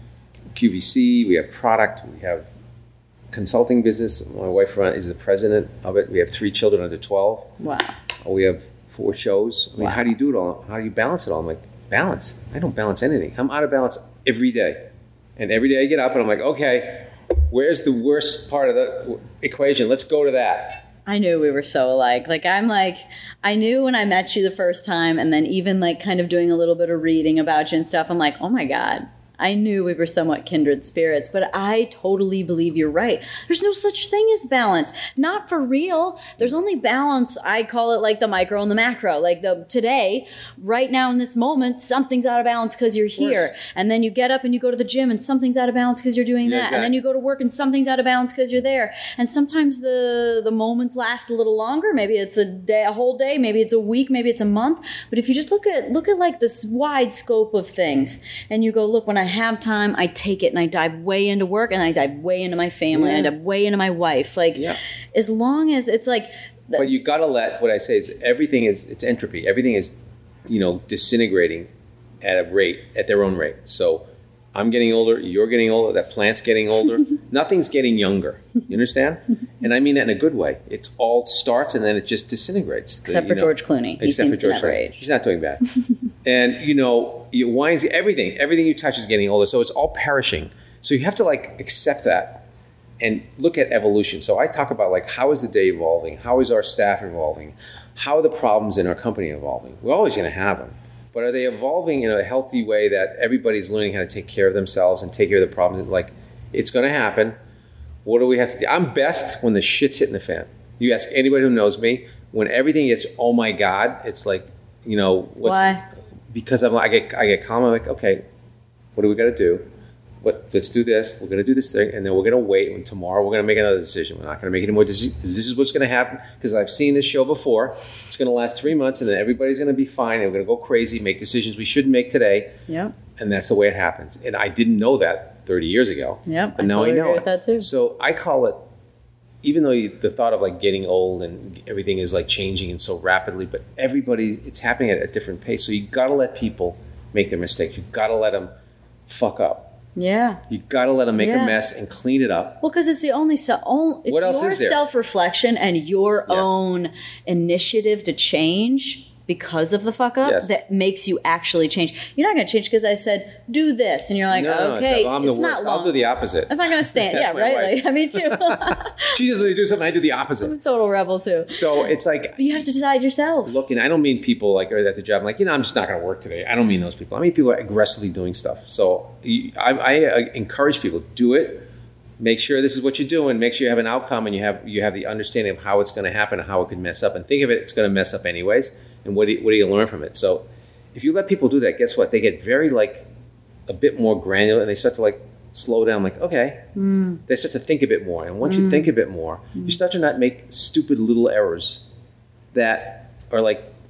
Q V C. We have product. We have consulting business. My wife is the president of it. We have three children under twelve. Wow. We have four shows. I mean, wow. how do you do it all? How do you balance it all? I'm like, balance? I don't balance anything. I'm out of balance every day. And every day I get up and I'm like, okay, where's the worst part of the equation? Let's go to that. I knew we were so alike. Like, I'm like, I knew when I met you the first time, and then even like kind of doing a little bit of reading about you and stuff, I'm like, oh my God. I knew we were somewhat kindred spirits, but I totally believe you're right. There's no such thing as balance. Not for real. There's only balance. I call it like the micro and the macro. Like the today, right now in this moment, something's out of balance because you're here. And then you get up and you go to the gym and something's out of balance because you're doing yeah, that. exactly. And then you go to work and something's out of balance because you're there. And sometimes the, the moments last a little longer. Maybe it's a day, a whole day. Maybe it's a week. Maybe it's a month. But if you just look at, look at like this wide scope of things and you go, look, when I have time, I take it and I dive way into work and I dive way into my family yeah. and I dive way into my wife. Like, yeah. as long as it's like... The, but you got to let, what I say is everything is, it's entropy. Everything is, you know, disintegrating at a rate, at their own rate. So I'm getting older, you're getting older, that plant's getting older. Nothing's getting younger. You understand? And I mean that in a good way. It's all starts and then it just disintegrates. Except the, for know, George Clooney. He seems to never age. He's not doing bad. And, you know, you wines, everything, everything you touch is getting older. So it's all perishing. So you have to, like, accept that and look at evolution. So I talk about, like, how is the day evolving? How is our staff evolving? How are the problems in our company evolving? We're always going to have them. But are they evolving in a healthy way that everybody's learning how to take care of themselves and take care of the problems? Like, it's going to happen. What do we have to do? I'm best when the shit's hitting the fan. You ask anybody who knows me, when everything gets, oh my God, it's like, you know, what's... Why? Because I'm, I get I get calm. I'm like, okay, what do we got to do? What? Let's do this. We're going to do this thing, and then we're going to wait. And tomorrow we're going to make another decision. We're not going to make any more decisions. This is what's going to happen because I've seen this show before. It's going to last three months, and then everybody's going to be fine. And we're going to go crazy, make decisions we shouldn't make today. Yeah. And that's the way it happens. And I didn't know that thirty years ago. Yeah. But now I know agree it. with that too. So I call it. Even though you, the thought of like getting old and everything is like changing and so rapidly, but everybody, it's happening at a different pace. So you got to let people make their mistakes. You got to let them fuck up. Yeah. You got to let them make yeah. a mess and clean it up. Well, because it's the only, se- only it's what else your is there? self-reflection and your yes. own initiative to change because of the fuck up yes. that makes you actually change. You're not going to change because I said, do this. And you're like, no, no, okay, it's, I'm it's the not worst. long. I'll do the opposite. It's not going to stand. yeah, my right? wife. Like, me too. She doesn't really do something. I do the I'm a opposite. total rebel too. So it's like... But you have to decide yourself. Look, and I don't mean people like are at the job like, you know, I'm just not going to work today. I don't mean those people. I mean people are aggressively doing stuff. So I, I encourage people, do it. Make sure this is what you're doing. Make sure you have an outcome and you have you have the understanding of how it's going to happen and how it could mess up. And think of it, it's going to mess up anyways. And what do you, what do you learn from it? So if you let people do that, guess what? They get very like a bit more granular and they start to like slow down. Like, okay, mm. they start to think a bit more. And once mm. you think a bit more, mm. you start to not make stupid little errors that are like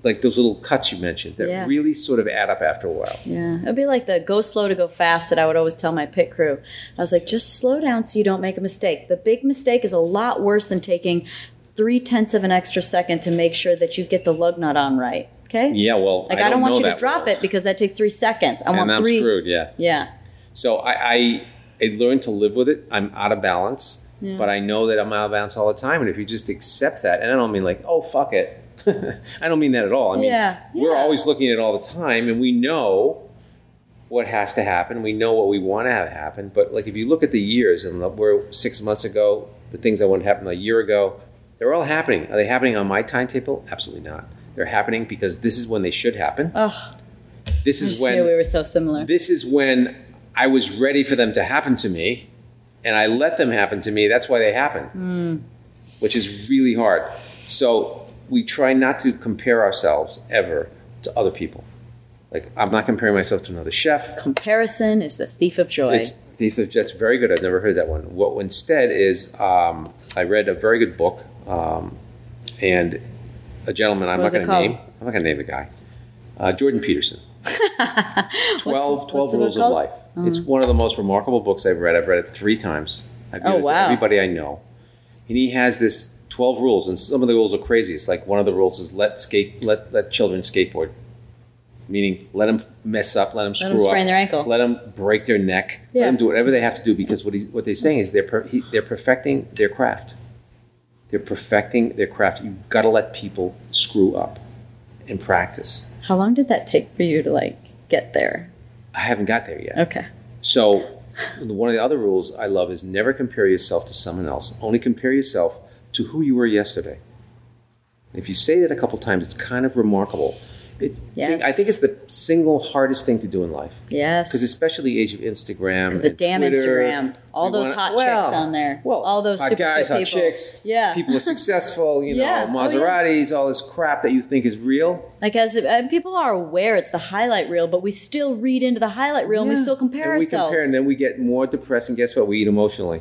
like those little cuts you mentioned that Yeah. really sort of add up after a while. Yeah, it'd be like the go slow to go fast that I would always tell my pit crew. I was like, just slow down so you don't make a mistake. The big mistake is a lot worse than taking three tenths of an extra second to make sure that you get the lug nut on right. Okay? Yeah, well, Like I I don't, don't want know you to that drop well. it because that takes three seconds. I And want I'm three. screwed, yeah. Yeah. So I, I, I learned to live with it. I'm out of balance, Yeah. but I know that I'm out of balance all the time. And if you just accept that, and I don't mean like, oh, fuck it. I don't mean that at all. I mean, Yeah, we're yeah. always looking at it all the time, and we know what has to happen. We know what we want to have happen. But like if you look at the years, and we're six months ago, the things that wouldn't happen a year ago, they're all happening. Are they happening on my timetable? Absolutely not. They're happening because this is when they should happen. Oh, This I is just when knew we were so similar. this is when I was ready for them to happen to me, and I let them happen to me. That's why they happened, Mm. which is really hard. So we try not to compare ourselves ever to other people. Like I'm not comparing myself to another chef. Comparison is the thief of joy. It's thief of that's very good. I've never heard that one. What instead is um, I read a very good book, um, and a gentleman. I'm What not was it going to called? name. I'm not going to name the guy. Uh, Jordan Peterson. twelve, what's twelve the book Rules of called? Life. It's one of the most remarkable books I've read. I've read it three times. I've Oh, given it to wow. everybody I know. And he has this twelve rules, and some of the rules are crazy. It's like one of the rules is let skate, let, let children skateboard. Meaning let them mess up, let them screw them sprain up. their ankle. Let them break their neck. Yeah. Let them do whatever they have to do because what, he's, what they're saying is they're, per, he, they're perfecting their craft. They're perfecting their craft. You've got to let people screw up and practice. How long did that take for you to like get there? I haven't got there yet. Okay. So one of the other rules I love is never compare yourself to someone else. Only compare yourself to who you were yesterday. If you say that a couple times, it's kind of remarkable. It's, Yes. I think it's the single hardest thing to do in life. Yes. Because especially the age of Instagram. Because the and damn Twitter, Instagram, all we those wanna- hot well, chicks on there, Well, all those hot super guys, fit hot people. chicks. Yeah. People are successful, you know, Yeah. Oh, yeah. Maseratis, all this crap that you think is real. Like as uh, people are aware it's the highlight reel, but we still read into the highlight reel and we Yeah. still compare and we ourselves. compare, and then we get more depressed, and guess what? We eat emotionally.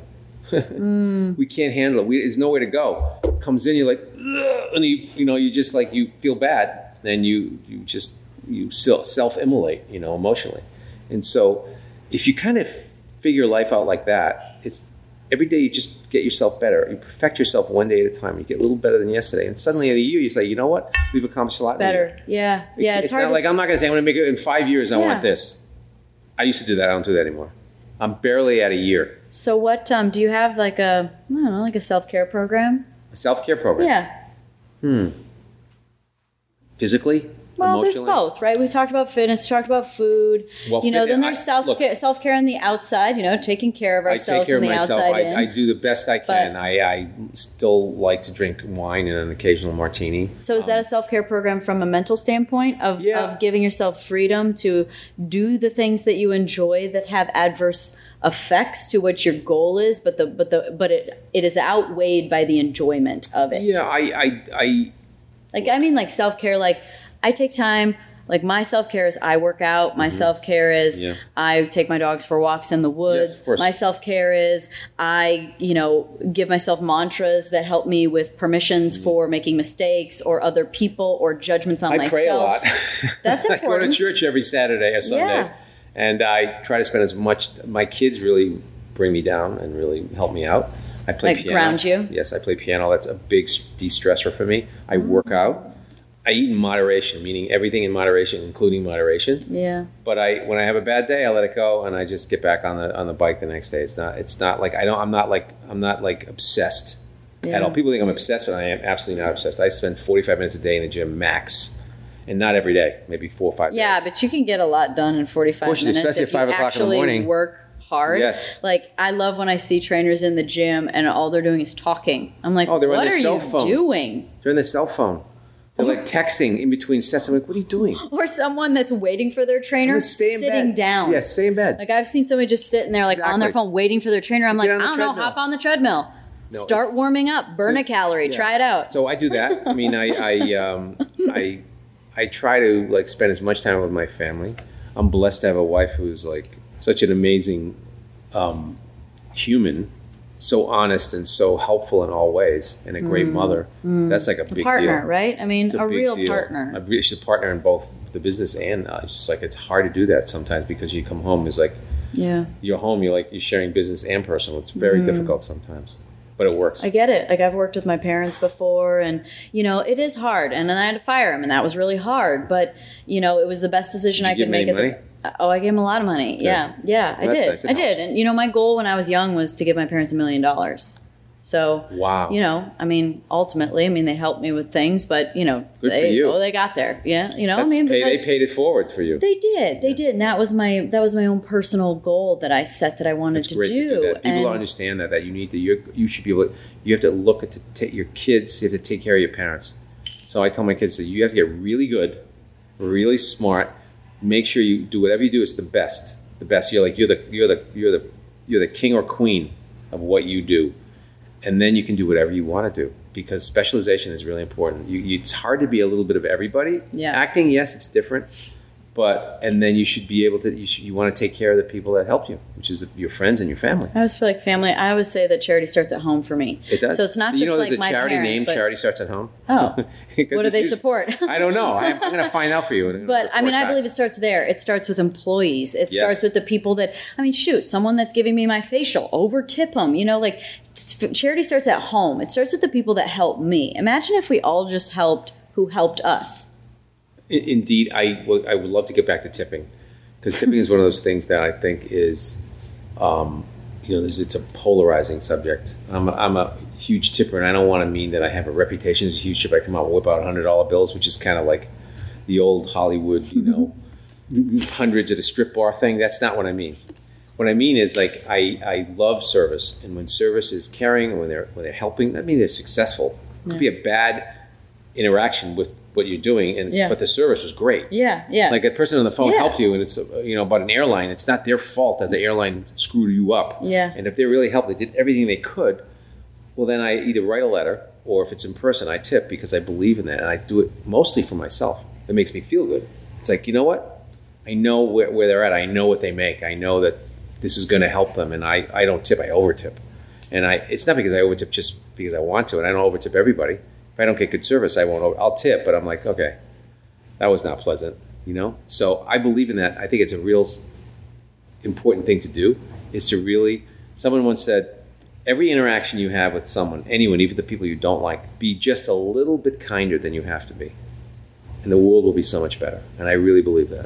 Mm. We can't handle it. We, there's nowhere to go. It comes in, you're like, ugh, and you, you know, you just like you feel bad, and you you just you self-immolate, you know, emotionally. And so, if you kind of figure life out like that, it's every day you just get yourself better. You perfect yourself one day at a time. You get a little better than yesterday, and suddenly in a year you say, you know what? We've accomplished a lot. in a year. Better. Yeah. Yeah. It's, It's, hard not to like s- I'm not going to say I'm going to make it in five years. I Yeah. want this. I used to do that. I don't do that anymore. I'm barely at a year. So what um do you have like a I don't know, like a self-care program? A self-care program. Yeah. Hmm. Physically, Well, there's emotionally. both, right? We talked about fitness, we talked about food. Well, you know, fit- then I- there's self care, look. self care on the outside. You know, taking care of I ourselves take care from of the myself. outside I, in. I do the best I can. But- I, I still like to drink wine and an occasional martini. So is that a self care program from a mental standpoint of, Yeah. of giving yourself freedom to do the things that you enjoy that have adverse effects to what your goal is, but the but the but it it is outweighed by the enjoyment of it. Yeah, I, I, I Like I mean like self care, like I take time. Like my self care is I work out. My self care is Yeah. I take my dogs for walks in the woods. Yes, of course. My self care is I, you know, give myself mantras that help me with permissions for making mistakes or other people or judgments on I myself. pray a lot. That's I go important. to church every Saturday or Sunday, Yeah. and I try to spend as much. My kids really bring me down and really help me out. I play Like piano. ground you? Yes, I play piano. That's a big de-stressor for me. I work out. I eat in moderation, meaning everything in moderation, including moderation. Yeah. But I, when I have a bad day, I let it go, and I just get back on the on the bike the next day. It's not. It's not like I don't. I'm not like. I'm not like obsessed Yeah. at all. People think I'm obsessed, but I am absolutely not obsessed. I spend forty-five minutes a day in the gym max, and not every day. Maybe four or five. Yeah, days. but you can get a lot done in forty-five Of course you do, minutes especially if at five you o'clock in the actually morning. work hard. Yes. Like I love when I see trainers in the gym and all they're doing is talking. I'm like, Oh, they're on what their are cell you phone. doing? they're on their cell phone. They're like texting in between sets. I'm like, what are you doing? Or someone that's waiting for their trainer Just stay in sitting bed. down. Yes, stay in bed. Like I've seen somebody just sitting there like on their Exactly. phone waiting for their trainer. I'm like, Get I on the don't know, treadmill. hop on the treadmill. No, Start it's- warming up, burn so- a calorie, yeah. try it out. So I do that. I mean, I I, um, I I try to like spend as much time with my family. I'm blessed to have a wife who's like such an amazing um, human, so honest and so helpful in all ways, and a great mm. mother. Mm. That's like a, a big partner, deal. right? I mean, a, a real deal. partner. A, she's a partner in both the business and uh, it's just like it's hard to do that sometimes because you come home, it's like yeah, you're home, you're like you're sharing business and personal. It's very mm. difficult sometimes, but it works. I get it. Like I've worked with my parents before, and you know it is hard. And then I had to fire him, and that was really hard. But you know it was the best decision did I you could give make at money? the time. Oh, I gave him a lot of money. Good. Yeah, yeah, well, I did. Nice. I did. And you know, my goal when I was young was to give my parents a million dollars. So, wow. You know, I mean, ultimately, I mean, they helped me with things, but you know, good they, for you. Oh, they got there. Yeah, you know, That's I mean, pay, because they paid it forward for you. They did, they yeah. did, and that was my that was my own personal goal that I set that I wanted That's to great do. To do that. People and, don't understand that that you need to. You you should be able. To, you have to look at to take your kids. You have to take care of your parents. So I tell my kids that you have to get really good, really smart. Make sure you do whatever you do. It's the best. The best. You're like you're the you're the you're the you're the king or queen of what you do. And then you can do whatever you want to do because specialization is really important. You, you, it's hard to be a little bit of everybody. Yeah. Acting, yes, it's different, but and then you should be able to. You, should, you want to take care of the people that help you, which is your friends and your family. I always feel like family. I always say that charity starts at home for me. It does. So it's not just you know, like there's a my charity parents, name. but, Charity starts at home. Oh, what do they used, support? I don't know. I, I'm going to find out for you. But I mean, I believe it starts there. It starts with employees. It yes. starts with the people that. I mean, shoot, someone that's giving me my facial, over tip them. You know, like. Charity starts at home. It starts with the people that help me. Imagine if we all just helped who helped us. Indeed, I, well, I would love to get back to tipping because tipping is one of those things that I think is, um, you know, it's a polarizing subject. I'm a, I'm a huge tipper, and I don't want to mean that I have a reputation as a huge tipper. I come out and whip out one hundred dollar bills, which is kind of like the old Hollywood, you know, hundreds at a strip bar thing. That's not what I mean. What I mean is, like, I, I love service, and when service is caring, and when they're when they're helping, that means they're successful. It could yeah. be a bad interaction with what you're doing, and yeah. but the service was great. Yeah, yeah. Like a person on the phone yeah. helped you, and it's you know about an airline. It's not their fault that the airline screwed you up. Yeah. And if they really helped, they did everything they could. Well, then I either write a letter, or if it's in person, I tip because I believe in that, and I do it mostly for myself. It makes me feel good. It's like, you know what? I know where, where they're at. I know what they make. I know that this is going to help them, and I, I don't tip, I over-tip. And I it's not because I over-tip just because I want to, and I don't over-tip everybody. If I don't get good service, I won't over, I'll tip, but I'm like, okay, that was not pleasant, you know? So I believe in that. I think it's a real important thing to do, is to really, someone once said, every interaction you have with someone, anyone, even the people you don't like, be just a little bit kinder than you have to be. And the world will be so much better. And I really believe that.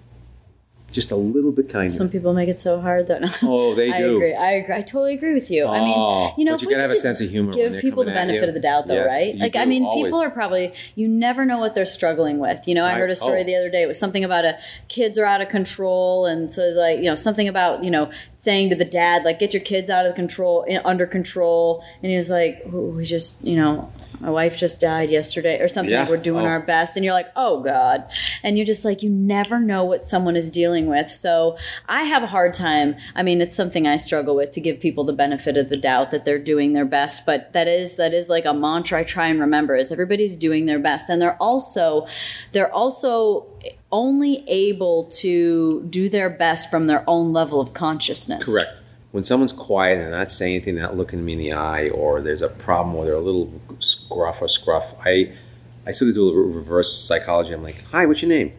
Just a little bit kinder. Some people make it so hard that. Oh, they I do. Agree. I agree. I totally agree with you. Oh, I mean, you know, but you gotta have a sense of humor. Give people the benefit of the doubt, though, yes, right? Like, do, I mean, always. people are probably. You never know what they're struggling with. You know, I, I heard a story oh. the other day. It was something about a kids are out of control, and so it's like, you know, something about, you know, saying to the dad, like, get your kids out of control, under control, and he was like, we just, you know. My wife just died yesterday or something. Yeah. Like, we're doing oh. our best. And you're like, oh, God. And you're just like, you never know what someone is dealing with. So I have a hard time. I mean, it's something I struggle with, to give people the benefit of the doubt that they're doing their best. But that is that is like a mantra I try and remember, is everybody's doing their best. And they're also they're also only able to do their best from their own level of consciousness. Correct. When someone's quiet and not saying anything, not looking me in the eye, or there's a problem, or they're a little gruff or scruff, I, I sort of do a reverse psychology. I'm like, "Hi, what's your name?"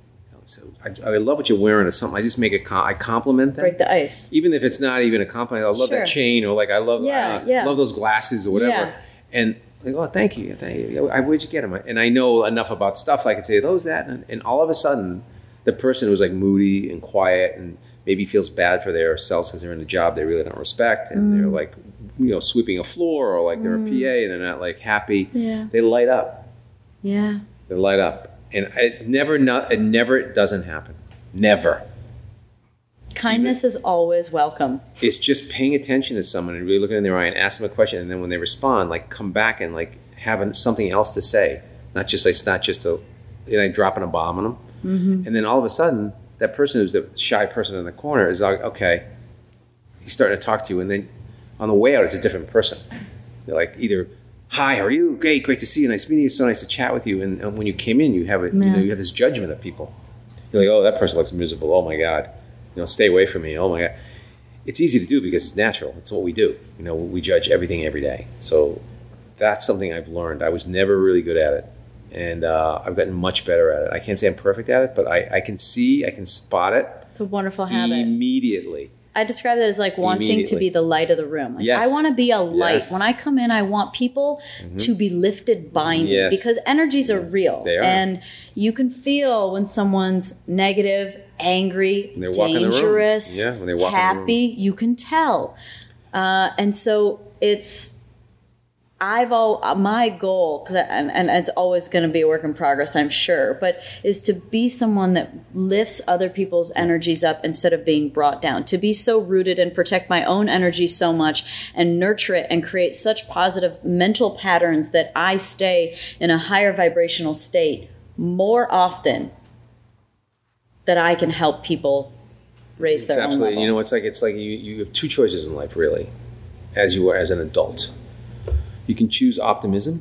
So I, I love what you're wearing or something. I just make a com- I compliment them. Break the ice, even if it's not even a compliment. I love sure. that chain, or like I love, yeah, uh, yeah. love those glasses or whatever. Yeah. And like, oh, thank you, thank you. I, where'd you get them? And I know enough about stuff. I can say, those that, and, and all of a sudden, the person who's like moody and quiet and maybe feels bad for themselves because they're in a job they really don't respect, and mm. they're like, you know, sweeping a floor, or like they're mm. a P A and they're not like happy. Yeah. They light up. Yeah. They light up, and it never, not, it never doesn't happen. Never. Kindness Even, is always welcome. It's just paying attention to someone and really looking in their eye and ask them a question, and then when they respond, like come back and like having something else to say, not just like it's not just a, you know, dropping a bomb on them, mm-hmm. and then all of a sudden, that person who's the shy person in the corner is like, okay, he's starting to talk to you, and then on the way out, it's a different person. They're like either, hi, how are you? Great, great to see you. Nice meeting you. So nice to chat with you. And, and when you came in, you have a, you know, you have this judgment of people. You're like, oh, that person looks miserable. Oh my God, you know, stay away from me. Oh my God. it's easy to do because it's natural. It's what we do. You know, we judge everything every day. So that's something I've learned. I was never really good at it. And uh, I've gotten much better at it. I can't say I'm perfect at it, but I, I can see, I can spot it. It's a wonderful habit. Immediately. I describe it as like wanting to be the light of the room. Like, yes. I want to be a light. Yes. When I come in, I want people mm-hmm. to be lifted by me yes. because energies are real. They are. And you can feel when someone's negative, angry, dangerous, yeah, when they walk happy. In the room. You can tell. Uh, and so it's, I've all my goal, cause I, and, and it's always going to be a work in progress, I'm sure, but is to be someone that lifts other people's energies up instead of being brought down. To be so rooted and protect my own energy so much and nurture it and create such positive mental patterns that I stay in a higher vibrational state more often, that I can help people raise It's their own absolutely. level. You know, it's like it's like you, you have two choices in life, really, as you are as an adult. You can choose optimism.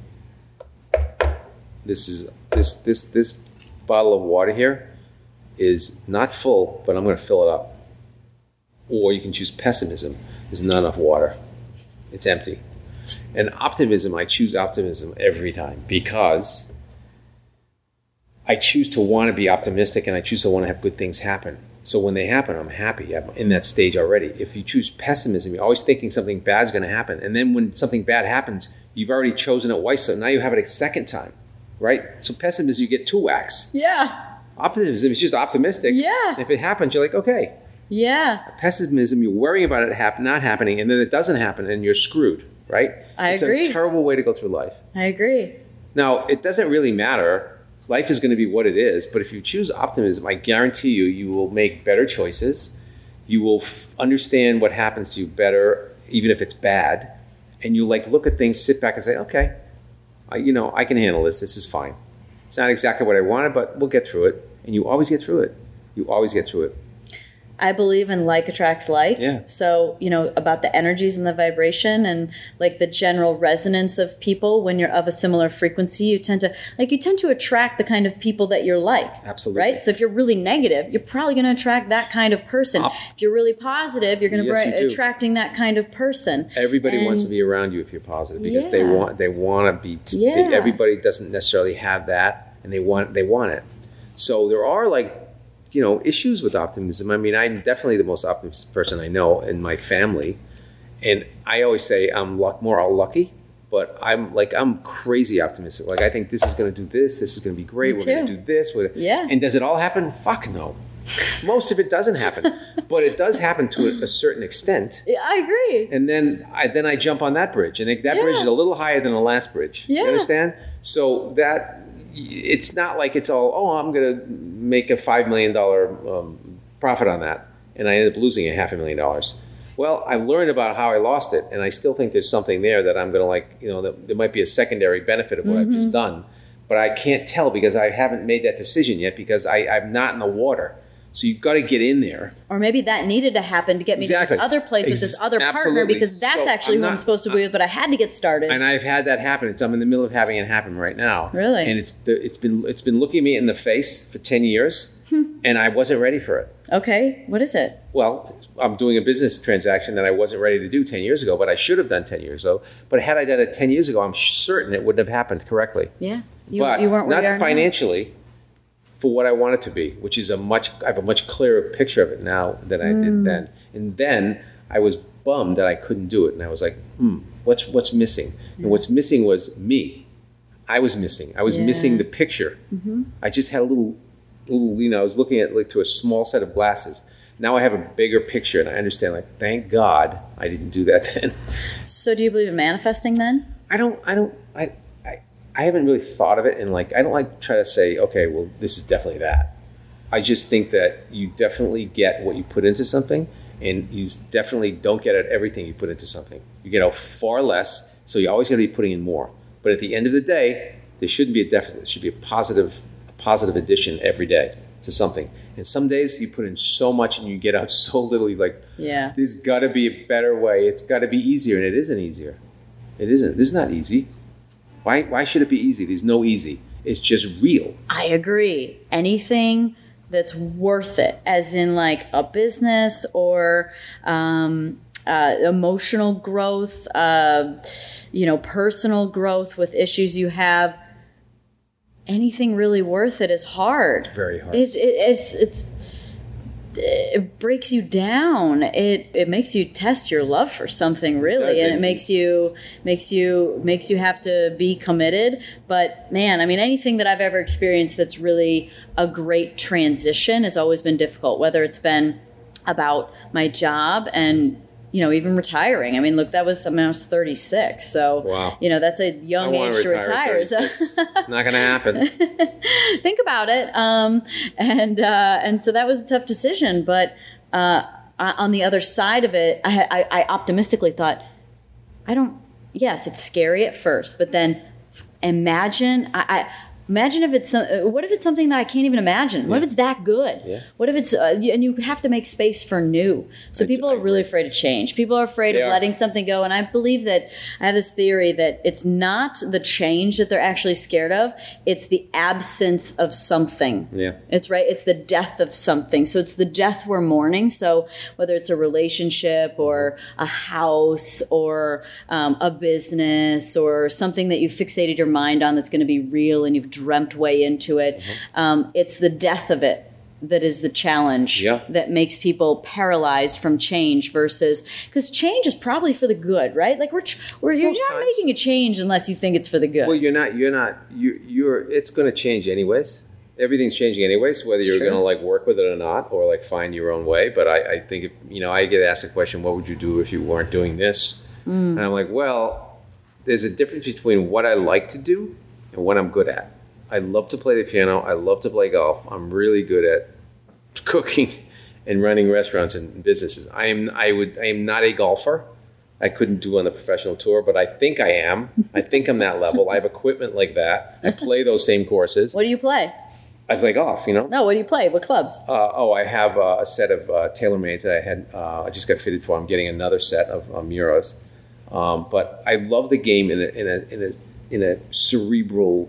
This is this this this bottle of water here is not full, but I'm going to fill it up. Or you can choose pessimism. There's not enough water. It's empty. And optimism, I choose optimism every time because I choose to want to be optimistic and I choose to want to have good things happen. So when they happen, I'm happy. I'm in that stage already. If you choose pessimism, you're always thinking something bad is going to happen. And then when something bad happens, you've already chosen it twice, so now you have it a second time, right? So pessimism, you get two whacks. Yeah. Optimism is just optimistic. Yeah. If it happens, you're like, okay. Yeah. Pessimism, you're worrying about it happen, not happening, and then it doesn't happen, and you're screwed, right? I it's agree. It's a terrible way to go through life. I agree. Now, it doesn't really matter. Life is going to be what it is, but if you choose optimism, I guarantee you, you will make better choices. You will f- understand what happens to you better, even if it's bad. And you like look at things, sit back and say, okay, I, you know, I can handle this. This is fine. It's not exactly what I wanted, but we'll get through it. And you always get through it. You always get through it. I believe in like attracts like. Yeah. So, you know, about the energies and the vibration and like the general resonance of people. When you're of a similar frequency, you tend to like you tend to attract the kind of people that you're like. Absolutely. Right? So if you're really negative, you're probably going to attract that kind of person. Op- if you're really positive, you're going to Yes, be you do. attracting that kind of person. Everybody And- wants to be around you if you're positive because they Yeah. want they want to be. T- Yeah. they, everybody doesn't necessarily have that, and they want they want it. So there are like, you know, issues with optimism. I mean, I'm definitely the most optimistic person I know in my family, and I always say I'm luck, more lucky. But I'm like I'm crazy optimistic. Like I think this is going to do this. This is going to be great. Me We're going too. to do this. We're- Yeah. And does it all happen? Fuck no. Most of it doesn't happen, but it does happen to a, a certain extent. Yeah, I agree. And then I then I jump on that bridge, and that Yeah. bridge is a little higher than the last bridge. Yeah. You understand? So that it's not like it's all oh I'm going to make a five million dollar um, profit on that, and I end up losing a half a million dollars. Well, I learned about how I lost it, and I still think there's something there that I'm going to like. You know, that there might be a secondary benefit of what Mm-hmm. I've just done, but I can't tell because I haven't made that decision yet because I, I'm not in the water. So you've got to get in there. Or maybe that needed to happen to get me Exactly. to this other place with Ex- this other partner absolutely. because that's So actually I'm who I'm not- supposed to be with, but I had to get started. And I've had that happen. It's, I'm in the middle of having it happen right now. Really? And it's it's been it's been looking me in the face for ten years, and I wasn't ready for it. Okay, what is it? Well, it's, I'm doing a business transaction that I wasn't ready to do ten years ago, but I should have done ten years ago. But had I done it ten years ago, I'm certain it wouldn't have happened correctly. Yeah, you, but you weren't where not you are now. financially for what I want it to be, which is a much I have a much clearer picture of it now than I Mm. did then. And then I was bummed that I couldn't do it, and I was like, hmm, what's what's missing? And what's missing was me. I was missing. I was Yeah. missing the picture. Mm-hmm. I just had a little, little, you know, I was looking at like through a small set of glasses. Now I have a bigger picture, and I understand. Like, thank God I didn't do that then. So do you believe in manifesting then? I don't. I don't. I. I. I haven't really thought of it, and like, I don't like try to say, okay, well, this is definitely that. I just think that you definitely get what you put into something, and you definitely don't get at everything you put into something. You get out far less, so you always got to be putting in more. But at the end of the day, there shouldn't be a deficit. There should be a positive, a positive addition every day to something. And some days you put in so much and you get out so little. You're like, Yeah. there's got to be a better way. It's got to be easier, and it isn't easier. It isn't. This is not easy. Why? Why should it be easy? There's no easy. It's just real. I agree. Anything that's worth it, as in like a business or um, uh, emotional growth, uh, you know, personal growth with issues you have, anything really worth it is hard. Very hard. It, it, it's it's it breaks you down. It it makes you test your love for something really, It and it makes you makes you makes you have to be committed. But man, I mean, anything that I've ever experienced that's really a great transition has always been difficult. Whether it's been about my job and, you know, even retiring. I mean, look, that was, I mean, I was thirty-six. So, wow. you know, that's a young I age want to retire. So Not going to happen. think about it. Um, and, uh, and so that was a tough decision. But uh, on the other side of it, I, I, I optimistically thought, I don't, yes, it's scary at first, but then imagine, I, I Imagine if it's, uh, what if it's something that I can't even imagine? What Yeah. if it's that good? Yeah. What if it's, uh, and you have to make space for new. So I- people I are really agree. afraid of change. People are afraid They of are. letting something go. And I believe that I have this theory that it's not the change that they're actually scared of. It's the absence of something. Yeah. It's right. It's the death of something. So it's the death we're mourning. So whether it's a relationship or a house or um, a business or something that you've fixated your mind on that's going to be real and you've dreamt way into it, um, it's the death of it that is the challenge Yeah. that makes people paralyzed from change versus, because change is probably for the good, right? Like we're, ch- we're you're Most not times. making a change unless you think it's for the good. Well, you're not, you're not, you, you're, it's going to change anyways. Everything's changing anyways, whether It's you're true. going to like work with it or not, or like find your own way. But I, I think, if, you know, I get asked the question, what would you do if you weren't doing this? Mm. And I'm like, well, there's a difference between what I like to do and what I'm good at. I love to play the piano. I love to play golf. I'm really good at cooking and running restaurants and businesses. I am, I would, I am not a golfer. I couldn't do on the professional tour, but I think I am. I think I'm that level. I have equipment like that. I play those same courses. What do you play? I play golf, you know. No, what do you play? What clubs? Uh, oh, I have uh, a set of uh, TaylorMades that I had. Uh, I just got fitted for. I'm getting another set of uh, Muros. Um, but I love the game in a in a in a in a cerebral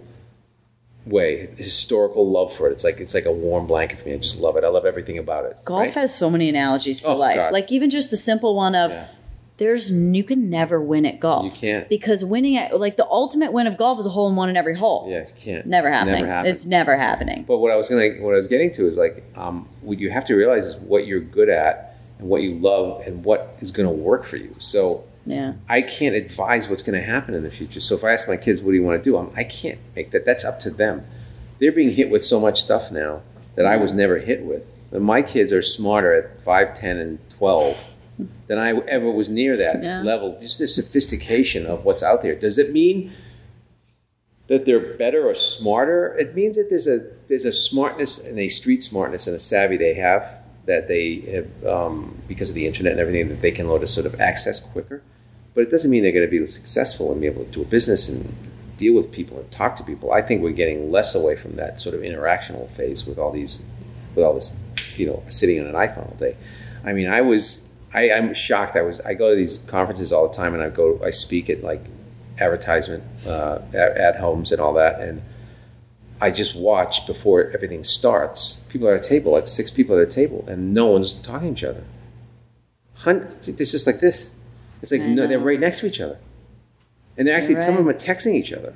way, historical love for it. It's like it's like a warm blanket for me. I just love it. I love everything about it. Golf right? has so many analogies to Oh, life. God. Like even just the simple one of Yeah. there's you can never win at golf. You can't. Because winning at like the ultimate win of golf is a hole in one in every hole. Yeah, you can't. Never happening. Never happen. It's never happening. But what I was gonna, what I was getting to is like, um, what you have to realize is what you're good at and what you love and what is going to work for you. So Yeah. I can't advise what's going to happen in the future. So if I ask my kids, what do you want to do? I'm, I can't make that. That's up to them. They're being hit with so much stuff now that I was never hit with. And my kids are smarter at five, ten, and twelve than I ever was near that Yeah. level. Just the sophistication of what's out there. Does it mean that they're better or smarter? It means that there's a there's a smartness and a street smartness and a savvy they have that they have um, because of the internet and everything that they can learn to sort of access quicker. But it doesn't mean they're going to be successful and be able to do a business and deal with people and talk to people. I think we're getting less away from that sort of interactional phase with all these, with all this, you know, sitting on an iPhone all day. I mean, I was, I, I'm shocked. I was, I go to these conferences all the time, and I go, I speak at like advertisement uh, at, at homes and all that, and I just watch before everything starts. People are at a table, like six people at a table, and no one's talking to each other. Hun- It's just like this. It's like I no, they're know. right next to each other. And they're actually, You're some of them right. are texting each other.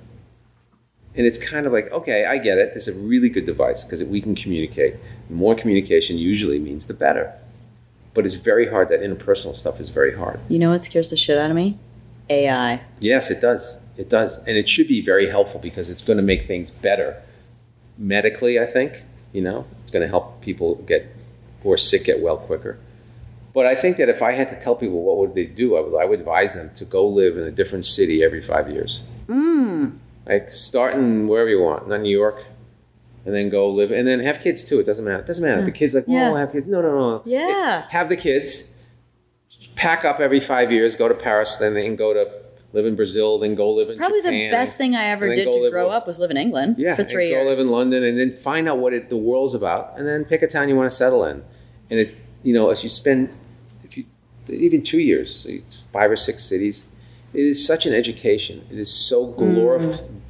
And it's kind of like, okay, I get it. This is a really good device because we can communicate. The more communication usually means the better. But it's very hard. That interpersonal stuff is very hard. You know what scares the shit out of me? A I. Yes, it does. It does. And it should be very helpful because it's going to make things better. Medically, I think, you know, it's going to help people get who are sick get well quicker. But I think that if I had to tell people what would they do, I would, I would advise them to go live in a different city every five years. Mm. Like start in wherever you want, not New York, and then go live, and then have kids too. It doesn't matter. It doesn't matter. The kids like, Yeah. oh, I have kids. No, no, no. Yeah. Have the kids, pack up every five years, go to Paris, then they can go to live in Brazil, then go live in Probably Japan. the best thing I ever and then did go to live grow with- up was live in England Yeah, for three and go years. live in London, and then find out what it, the world's about, and then pick a town you want to settle in. And it, you know, if you spend, if you even two years, so you- five or six cities, it is such an education. It is so glorif-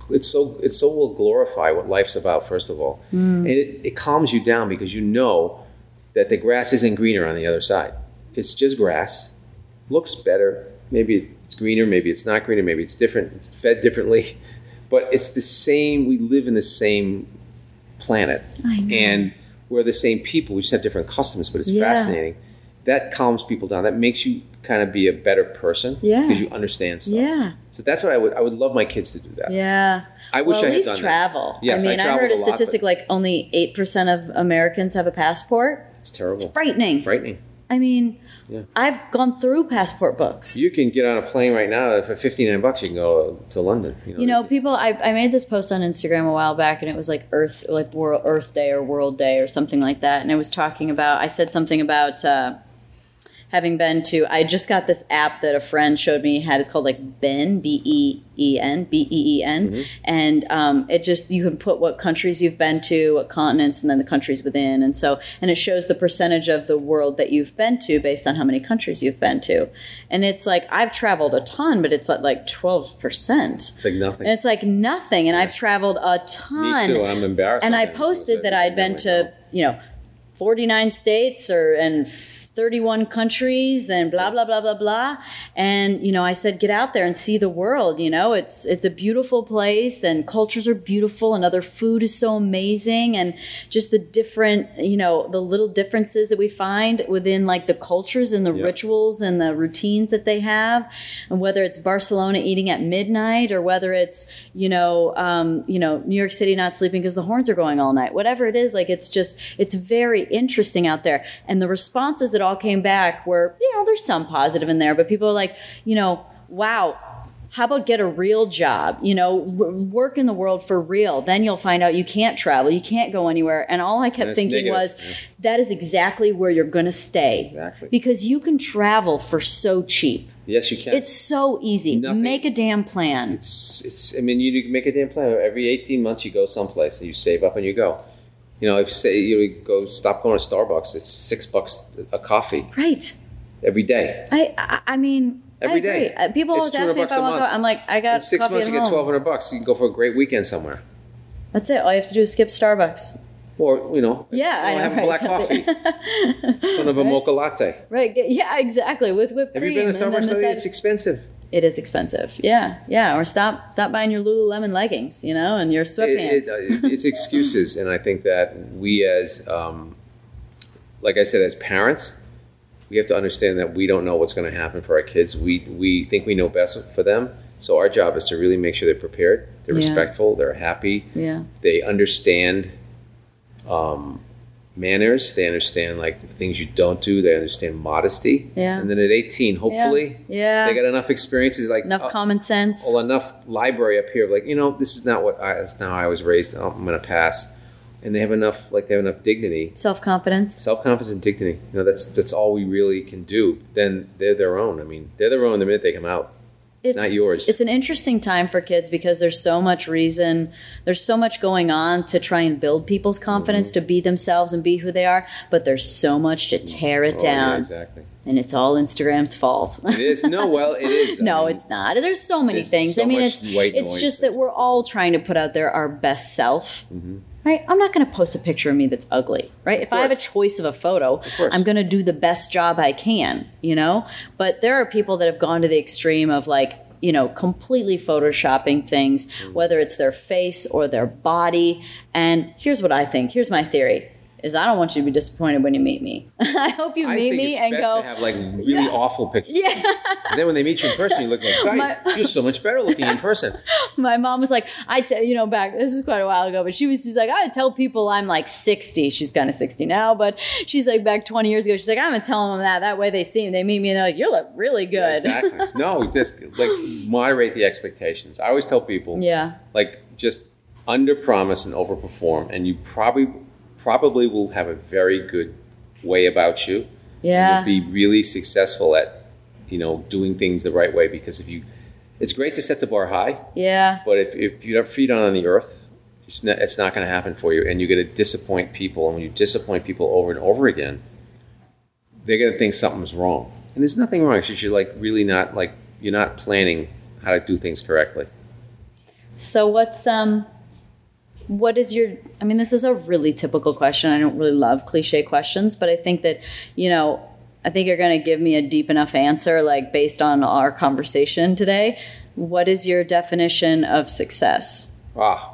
it's so it's so will glorify what life's about. First of all, mm. and it, it calms you down because you know that the grass isn't greener on the other side. It's just grass. Looks better. Maybe it's greener. Maybe it's not greener. Maybe it's different. It's fed differently, but it's the same. We live in the same planet, I know. And we're the same people. We just have different customs, but it's yeah. fascinating. That calms people down. That makes you kind of be a better person yeah. because you understand stuff. Yeah. So that's what I would I would love my kids to do that. Yeah. I wish well, I at had least done travel. that. Yes, I mean, I, I heard a, a lot, statistic like only eight percent of Americans have a passport. It's terrible. It's frightening. Frightening. I mean, yeah. I've gone through passport books. You can get on a plane right now for fifty-nine bucks. You can go to London. You know, you know people. I, I made this post on Instagram a while back, and it was like Earth, like World Earth Day or World Day or something like that. And I was talking about. I said something about uh, having been to. I just got this app that a friend showed me had. It's called like Ben, B E E N, B E E N, mm-hmm. and um, it just you can put what countries you've been to, what continents, and then the countries within, and so and it shows the percentage of the world that you've been to based on how many countries you've been to, and it's like I've traveled a ton, but it's like like twelve percent. It's like nothing. And it's like nothing, and yeah. I've traveled a ton. Me too. I'm embarrassed. And I posted that I'd been to you know forty-nine states or and. thirty-one countries and blah, blah, blah, blah, blah. And, you know, I said, get out there and see the world. You know, it's it's a beautiful place and cultures are beautiful and other food is so amazing. And just the different, you know, the little differences that we find within like the cultures and the yep. rituals and the routines that they have. And whether it's Barcelona eating at midnight or whether it's, you know, um, you know, New York City not sleeping because the horns are going all night. Whatever it is, like it's just, it's very interesting out there. And the responses that all came back were, you know, there's some positive in there, but people are like, you know, wow, how about get a real job, you know, work in the world for real. Then you'll find out you can't travel, you can't go anywhere. And all I kept thinking negative. was, yeah. that is exactly where you're going to stay. Exactly. Because you can travel for so cheap. Yes, you can. It's so easy. Nothing. Make a damn plan. It's, it's, I mean, you can make a damn plan. Every eighteen months you go someplace and you save up and you go. You know, if you say you go stop going to Starbucks, it's six bucks a coffee. Right. Every day. I I, I mean, every I day. Agree. People always ask me if I want to go. I'm like, I got In six coffee months at you get home. twelve hundred bucks. You can go for a great weekend somewhere. That's it. All you have to do is skip Starbucks. Or, you know, yeah, you know I know, have right, a black something. coffee. One of a right? mocha latte. Right. Yeah, exactly. With whipped have cream. Have you been to Starbucks lately? Side... It's expensive. It is expensive. Yeah, yeah. Or stop stop buying your Lululemon leggings, you know, and your sweatpants. It, it, it's excuses. And I think that we as, um, like I said, as parents, we have to understand that we don't know what's going to happen for our kids. We we think we know best for them. So our job is to really make sure they're prepared, they're yeah. respectful, they're happy, yeah. they understand um, manners, they understand like things you don't do, they understand modesty. Yeah. And then at eighteen, hopefully, yeah. Yeah. they got enough experiences, like enough uh, common sense, well, enough library up here, like, you know, this is not what I, that's not how I was raised. Oh, I'm going to pass. And they have enough, like they have enough dignity, self-confidence, self-confidence and dignity. You know, that's that's all we really can do. Then they're their own. I mean, they're their own the minute they come out. It's, it's not yours. It's an interesting time for kids because there's so much reason, there's so much going on to try and build people's confidence mm-hmm. to be themselves and be who they are, but there's so much to tear it oh, down. Yeah, exactly. And it's all Instagram's fault. It is. No, well, it is. I no, mean, it's not. There's so many things. So I mean, it's it's just that we're all trying to put out there our best self. Mm-hmm. Right? I'm not going to post a picture of me that's ugly, right? If I have a choice of a photo, I'm going to do the best job I can, you know? But there are people that have gone to the extreme of like, you know, completely photoshopping things, mm-hmm. whether it's their face or their body. And here's what I think. Here's my theory. Is I don't want you to be disappointed when you meet me. I hope you I meet think me it's and best go. To have like really yeah. awful pictures. Yeah. And then when they meet you in person, you look like, God, My, you're so much better looking in person. My mom was like, I tell you know back. This is quite a while ago, but she was just like, I tell people I'm like sixty. She's kind of sixty now, but she's like back twenty years ago. She's like, I'm gonna tell them that. That way they see me, they meet me, and they're like, you look really good. Yeah, exactly. No, just like moderate the expectations. I always tell people, yeah, like just under promise and over perform, and you probably. probably will have a very good way about you. Yeah. And you'll be really successful at, you know, doing things the right way because if you, it's great to set the bar high. Yeah. But if, if you have feet on the earth, it's not, it's not going to happen for you. And you're going to disappoint people. And when you disappoint people over and over again, they're going to think something's wrong. And there's nothing wrong. It's just you're like really not like, you're not planning how to do things correctly. So what's um what is your I mean, this is a really typical question. I don't really love cliche questions, but I think that, you know, I think you're going to give me a deep enough answer, like based on our conversation today. What is your definition of success? Ah.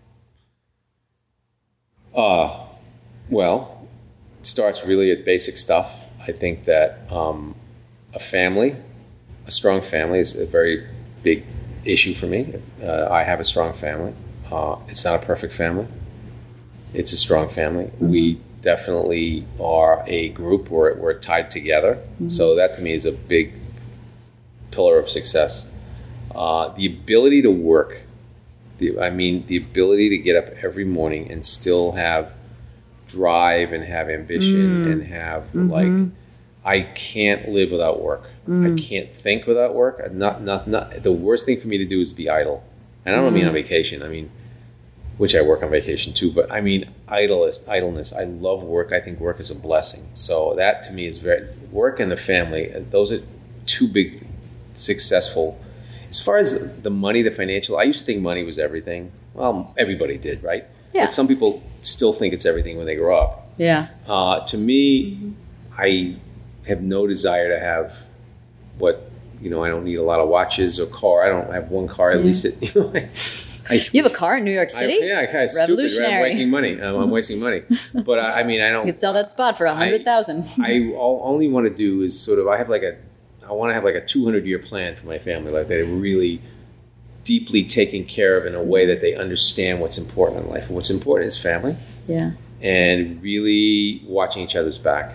Uh, well, it starts really at basic stuff. I think that um, a family, a strong family is a very big issue for me. Uh, I have a strong family. Uh, it's not a perfect family. It's a strong family. Mm-hmm. We definitely are a group where we're tied together. Mm-hmm. So that to me is a big pillar of success. Uh, the ability to work, the, I mean, the ability to get up every morning and still have drive and have ambition mm. and have mm-hmm. like, I can't live without work. Mm. I can't think without work. Not, not, not. The worst thing for me to do is be idle. And I don't mm. mean on vacation. I mean, which I work on vacation too, but I mean idleness. Idleness. I love work. I think work is a blessing. So that to me is very work and the family. Those are two big successful. As far as the money, the financial, I used to think money was everything. Well, everybody did, right? Yeah. But some people still think it's everything when they grow up. Yeah. Uh, to me, mm-hmm. I have no desire to have what, you know, I don't need a lot of watches or car. I don't have one car. I yeah. lease it. You know, I, I, you have a car in New York City? I, yeah, I kind of stupid. I'm wasting money. Um, I'm wasting money. But I, I mean, I don't. You could sell that spot for a hundred thousand. I all, only want to do is sort of. I have like a. I want to have like a two hundred year plan for my family, like they're really deeply taken care of in a way that they understand what's important in life. And what's important is family. Yeah. And really watching each other's back.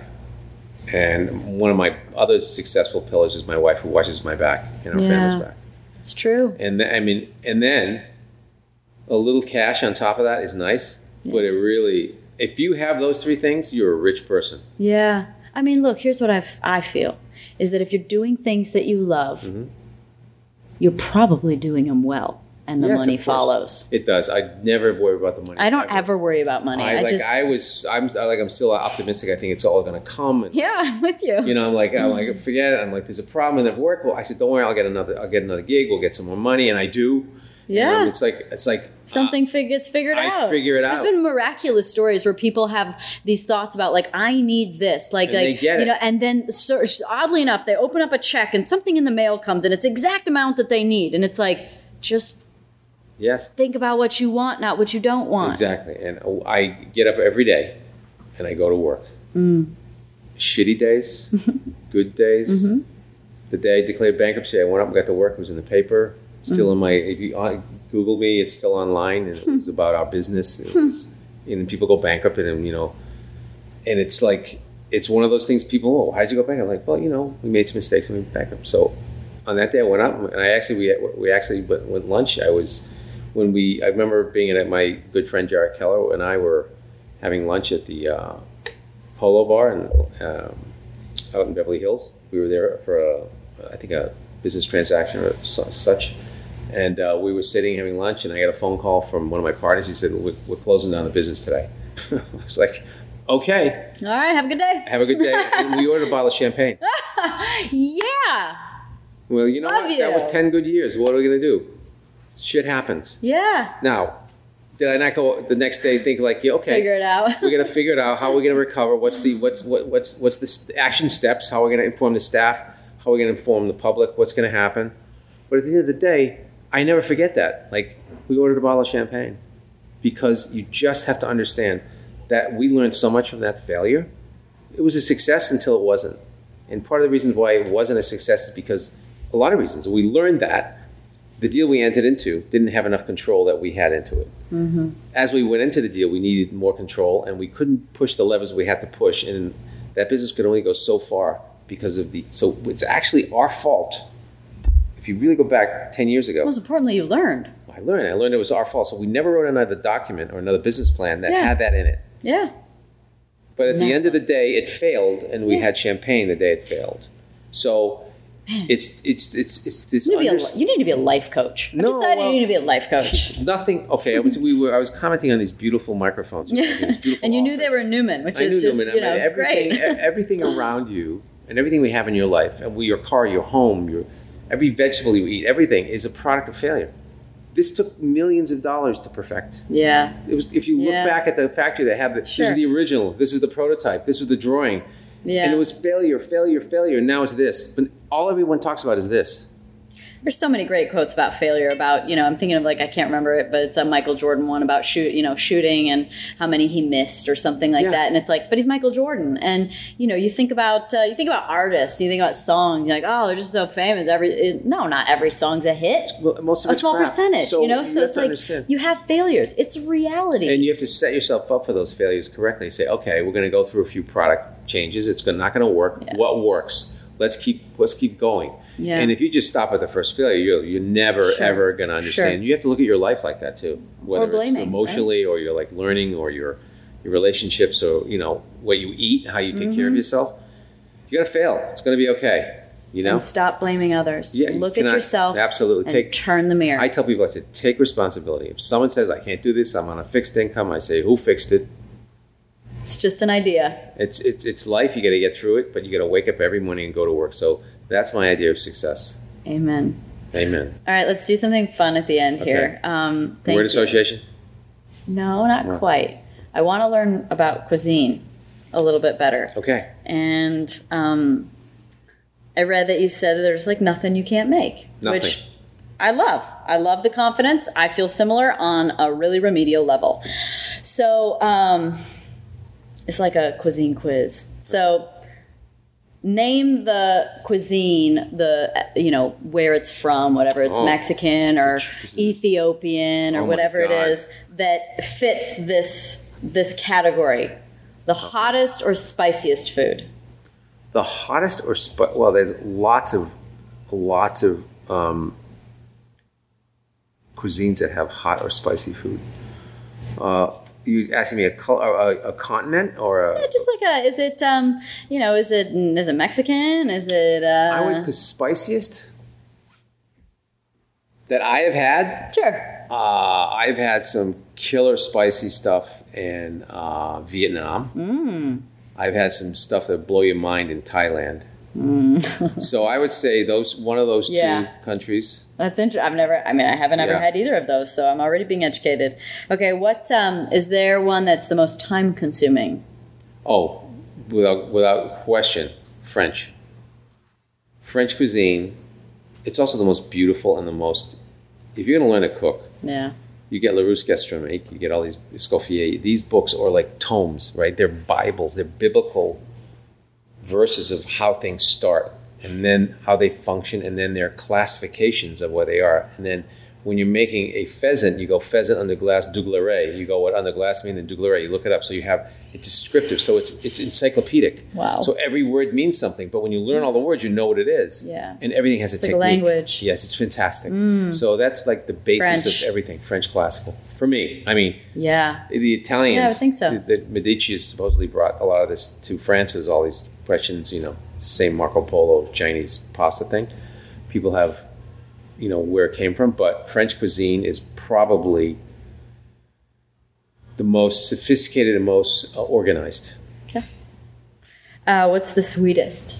And one of my other successful pillars is my wife who watches my back and our yeah. family's back. It's true. And th- I mean, and then a little cash on top of that is nice, yeah. but it really, if you have those three things, you're a rich person. Yeah. I mean, look, here's what I I feel, is that if you're doing things that you love, mm-hmm. you're probably doing them well, and the yes, money follows. It does. I never worry about the money. I don't ever, ever worry about money. I, I like, just, I was, I'm like, I'm still optimistic. I think it's all going to come. And, yeah, I'm with you. You know, I'm like, I'm like, forget it. I'm like, there's a problem in work. Well, I said, don't worry, I'll get another, I'll get another gig. We'll get some more money, and I do. Yeah. And it's like, it's like something uh, fig- gets figured I out. I figure it There's out. There's been miraculous stories where people have these thoughts about like, I need this, like, and like they get you it. know, and then so, oddly enough, they open up a check and something in the mail comes and it's exact amount that they need, and it's like, just yes, think about what you want, not what you don't want. Exactly. And I get up every day and I go to work. Mm. Shitty days, good days. Mm-hmm. The day I declared bankruptcy, I went up and got to work. It was in the paper. Still mm. in my, if you uh, Google me, it's still online. And it was about our business. It was, and people go bankrupt and, you know, and it's like, it's one of those things people, oh, how'd you go bankrupt? I'm like, well, you know, we made some mistakes and we went bankrupt. So on that day I went up and I actually, we we actually went, went lunch. I was, when we, I remember being at my good friend Jared Keller and I were having lunch at the uh, Polo Bar in, um, out in Beverly Hills. We were there for a, I think a business transaction or such. And uh, we were sitting having lunch, and I got a phone call from one of my partners. He said, we're, we're closing down the business today. I was like, okay. All right, have a good day. Have a good day. And we ordered a bottle of champagne. Yeah. Well, you know Love what? you. That was ten good years. What are we going to do? Shit happens. Yeah. Now, did I not go the next day think like, yeah, okay. Figure it out. We're going to figure it out. How are we going to recover? What's the what's what, what's what's the action steps? How are we going to inform the staff? How are we going to inform the public? What's going to happen? But at the end of the day, I never forget that. Like, we ordered a bottle of champagne because you just have to understand that we learned so much from that failure. It was a success until it wasn't. And part of the reasons why it wasn't a success is because a lot of reasons. We learned that the deal we entered into didn't have enough control that we had into it. Mm-hmm. As we went into the deal, we needed more control, and we couldn't push the levers we had to push. And that business could only go so far because of the... So it's actually our fault. If you really go back ten years ago... Most importantly, you learned. I learned. I learned it was our fault. So we never wrote another document or another business plan that yeah. had that in it. Yeah. But at Never. the end of the day, it failed, and we yeah. had champagne the day it failed. So it's it's it's it's this... You need, under- a, you need to be a life coach. I no, decided well, you need to be a life coach. Nothing... Okay, I was, we were, I was commenting on these beautiful microphones. These beautiful and you office. knew they were Newman, which I is knew just, Newman. you know, I mean, everything, great. everything around you and everything we have in your life, and we, your car, your home, your every vegetable you eat, everything is a product of failure. This took millions of dollars to perfect. Yeah. It was. If you look Yeah. back at the factory, they have the. Sure. This is the original. This is the prototype. This was the drawing. Yeah. And it was failure, failure, failure. And now it's this. But all everyone talks about is this. There's so many great quotes about failure. About, you know, I'm thinking of, like, I can't remember it, but it's a Michael Jordan one about shoot, you know, shooting and how many he missed or something like Yeah. that. And it's like, but he's Michael Jordan. And you know, you think about uh, you think about artists, you think about songs. You're like, oh, they're just so famous. Every it, no, not every song's a hit. Well, most of A it's small crap. percentage, So you know. So have it's to like understand. you have failures. It's reality. And you have to set yourself up for those failures correctly. Say, okay, we're going to go through a few product changes. It's gonna- not going to work. Yeah. What works? Let's keep let's keep going. Yeah. And if you just stop at the first failure, you're, you're never Sure. ever going to understand. Sure. You have to look at your life like that too, whether blaming, it's emotionally or you're like learning or your your relationships or you know what you eat, how you take care of Mm-hmm. yourself. You got to fail. It's going to be okay. You know. And stop blaming others. Yeah, you Look at cannot- yourself. absolutely. And Take- turn the mirror. I tell people, I said, take responsibility. If someone says I can't do this, I'm on a fixed income. I say, who fixed it? It's just an idea. It's it's it's life. You got to get through it, but you got to wake up every morning and go to work. So that's my idea of success. Amen. Amen. All right, let's do something fun at the end Okay. here. Um, thank Word you. association. No, not No. quite. I want to learn about cuisine a little bit better. Okay. And um, I read that you said there's like nothing you can't make, Nothing. which I love. I love the confidence. I feel similar on a really remedial level. So um, it's like a cuisine quiz. So name the cuisine, the you know where it's from, whatever it's Oh. Mexican or This is- Ethiopian or Oh my whatever it God. is that fits this this category. The hottest or spiciest food. The hottest or sp- well, there's lots of lots of um, cuisines that have hot or spicy food. Uh, you asking me a, col- a, a continent or a? Just like a, is it, um, you know, is it, is it Mexican? Is it, uh, I would the spiciest that I have had. sure. Uh, I've had some killer spicy stuff in uh, Vietnam. Mm. I've had some stuff that blow your mind in Thailand. Mm. So I would say those one of those Yeah. two countries. That's interesting. I've never, I mean, I haven't ever Yeah. had either of those, so I'm already being educated. Okay. What, um, is there one that's the most time consuming? Oh, without without question, French. French cuisine. It's also the most beautiful and the most. If you're going to learn to cook, Yeah. you get Larousse Gastronomique, you get all these Escoffier. These books are like tomes, right? They're Bibles. They're biblical verses of how things start, and then how they function, and then their classifications of where they are. And then when you're making a pheasant, you go pheasant under glass, douglaret. You go what under glass means, then douglaret. You look it up, so you have it's descriptive. So it's it's encyclopedic. Wow. So every word means something, but when you learn all the words, you know what it is. Yeah. And everything has a It's like a technique. language. Yes, it's fantastic. So that's like the basis French. of everything. French classical for me. I mean. Yeah. The Italians, Yeah, I would think so. The, the Medici supposedly brought a lot of this to France. Is all these questions, you know, it's the same Marco Polo Chinese pasta thing. People have, you know, where it came from, but French cuisine is probably the most sophisticated and most uh, organized. Okay. Uh, what's the sweetest?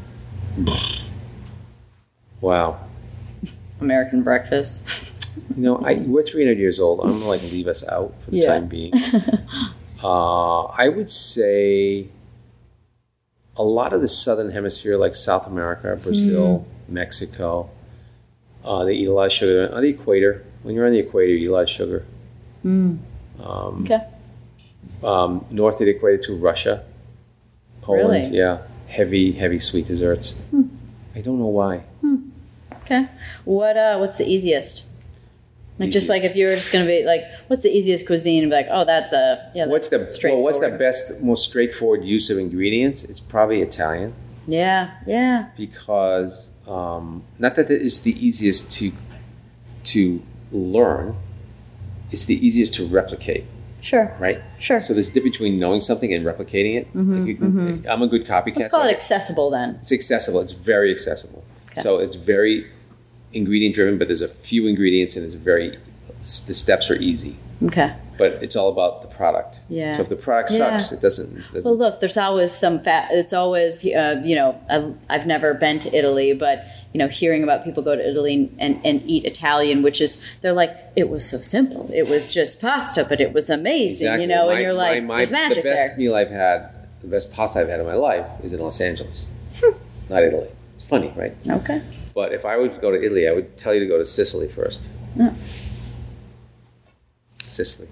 Wow. American breakfast. You know, I, we're three hundred years old. I'm gonna like leave us out for the Yeah. time being. uh, I would say a lot of the southern hemisphere, like South America, Brazil, Mexico, uh, they eat a lot of sugar on the equator. When you're on the equator, you eat a lot of sugar. Um, Okay. um, north of the equator to Russia, Poland, Really? yeah, heavy, heavy sweet desserts. I don't know why. Okay. What, uh, what's the easiest? Like, just like Easiest. if you were just going to be like, what's the easiest cuisine? And be like, oh, that's, uh, yeah, that's What's the well, straightforward. what's the best, most straightforward use of ingredients? It's probably Italian. Yeah. Yeah. Because um, not that it's the easiest to to learn, it's the easiest to replicate, Sure. right? Sure. So there's a difference between knowing something and replicating it. Like you can, I'm a good copycat. Let's call so it I- accessible then. it's accessible. It's very accessible. Okay. So it's very ingredient driven, but there's a few ingredients and it's very the steps are easy. Okay. But it's all about the product. Yeah. So if the product Yeah. sucks, it doesn't. It doesn't Well, look, there's always some fat. It's always, uh, you know, I've, I've never been to Italy, but you know, hearing about people go to Italy and, and eat Italian, which is, they're like, it was so simple. It was just pasta, but it was amazing, Exactly. you know, my, and you're like, my, my, there's magic the best there. meal I've had, the best pasta I've had in my life is in Los Angeles, not Italy. It's funny, right? Okay. But if I would go to Italy, I would tell you to go to Sicily first. Yeah. Sicily.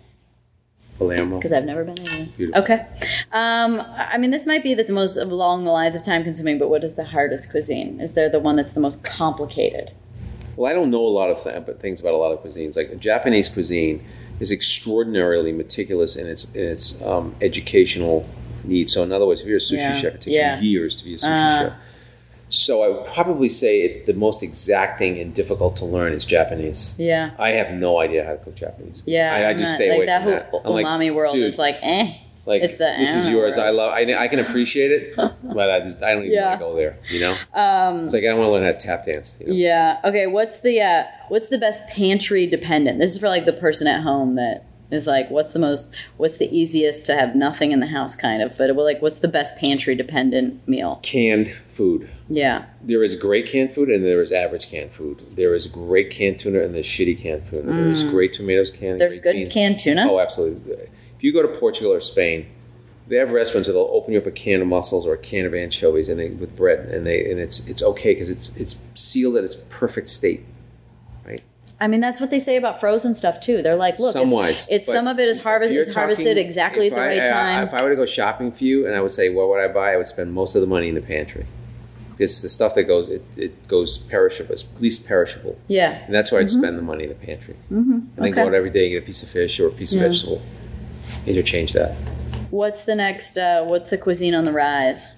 Palermo. Because I've never been in Italy. Beautiful. Okay. Um, I mean, this might be the most along the lines of time consuming, but what is the hardest cuisine? Is there the one that's the most complicated? Well, I don't know a lot of th- but things about a lot of cuisines. Like Japanese cuisine is extraordinarily meticulous in its in its um, educational needs. So, in other words, if you're a sushi Yeah. chef, it takes Yeah. you years to be a sushi Uh. chef. So, I would probably say it's the most exacting and difficult to learn is Japanese. Yeah. I have no idea how to cook Japanese. Yeah. I, I I'm just not- stay like away that from whole that. I'm like, umami world dude, is like, eh. Like, it's the, this I is don't know, yours. right? I love. I, I can appreciate it, but I just I don't even Yeah. want to go there. You know, Um, it's like I don't want to learn how to tap dance. You know? Yeah. Okay. What's the uh, what's the best pantry dependent? This is for like the person at home that is like, what's the most, what's the easiest to have nothing in the house, kind of. But like, what's the best pantry dependent meal? Canned food. Yeah. There is great canned food and there is average canned food. There is great canned tuna and there's shitty canned food. There is great tomatoes canned. There's great good beans. canned tuna. Oh, absolutely. If you go to Portugal or Spain, they have restaurants that'll open you up a can of mussels or a can of anchovies and they, with bread, and they and it's it's okay because it's it's sealed at its perfect state, right? I mean, that's what they say about frozen stuff too. They're like, look, Some it's, wise, it's but some of it is harvest If you're is harvested talking- exactly if at the I- right I- time. If I were to go shopping for you, and I would say, what would I buy? I would spend most of the money in the pantry. Because the stuff that goes, it, it goes perishable. It's least perishable. Yeah. And that's where I'd spend the money in the pantry. Mm-hmm. And then Okay. go out every day and get a piece of fish or a piece of Yeah. vegetable. Interchange that. What's the next? Uh, what's the cuisine on the rise?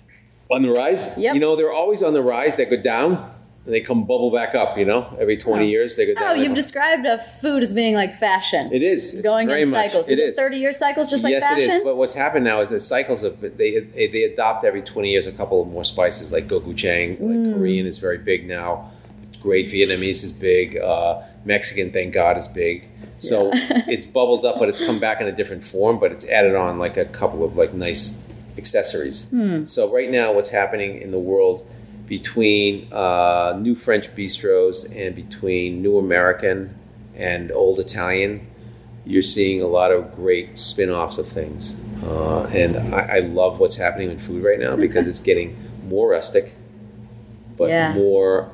On the rise? Yep. You know, they're always on the rise. They go down and they come bubble back up, you know? Every twenty Oh. years they go down. Oh, they you've come- described a food as being like fashion. It is. It's Going very in much. cycles. It Is it is. thirty-year cycles, just like yes, fashion? it is. But what's happened now is that cycles of they they adopt every twenty years a couple of more spices like gochujang. Mm. Like Korean is very big now. Great Vietnamese is big. Uh, Mexican, thank God, is big. So it's bubbled up, but it's come back in a different form. But it's added on like a couple of like nice accessories. Hmm. So right now, what's happening in the world between uh, new French bistros and between new American and old Italian, you're seeing a lot of great spin-offs of things. Uh, and I, I love what's happening in food right now because it's getting more rustic, but Yeah. more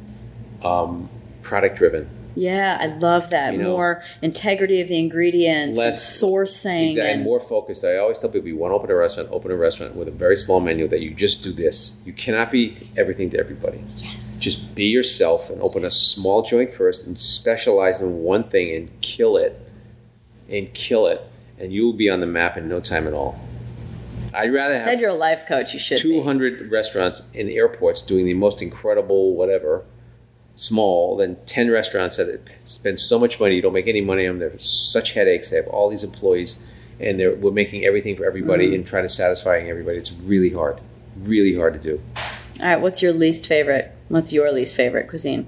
um, product-driven. Yeah, I love that. You know, More integrity of the ingredients, less- and sourcing, Exactly, and more focused. I always tell people, you want to open a restaurant, open a restaurant with a very small menu that you just do this. You cannot be everything to everybody. yes, Just be yourself and open a small joint first and specialize in one thing and kill it. And kill it. And you will be on the map in no time at all. I'd rather said have you're a life coach. You should two be. hundred restaurants in airports doing the most incredible whatever, small, than ten restaurants that spend so much money, you don't make any money on them. They're such headaches. They have all these employees, and they're, we're making everything for everybody Mm. and trying to satisfying everybody. It's really hard. Really hard to do. All right, what's your least favorite? What's your least favorite cuisine?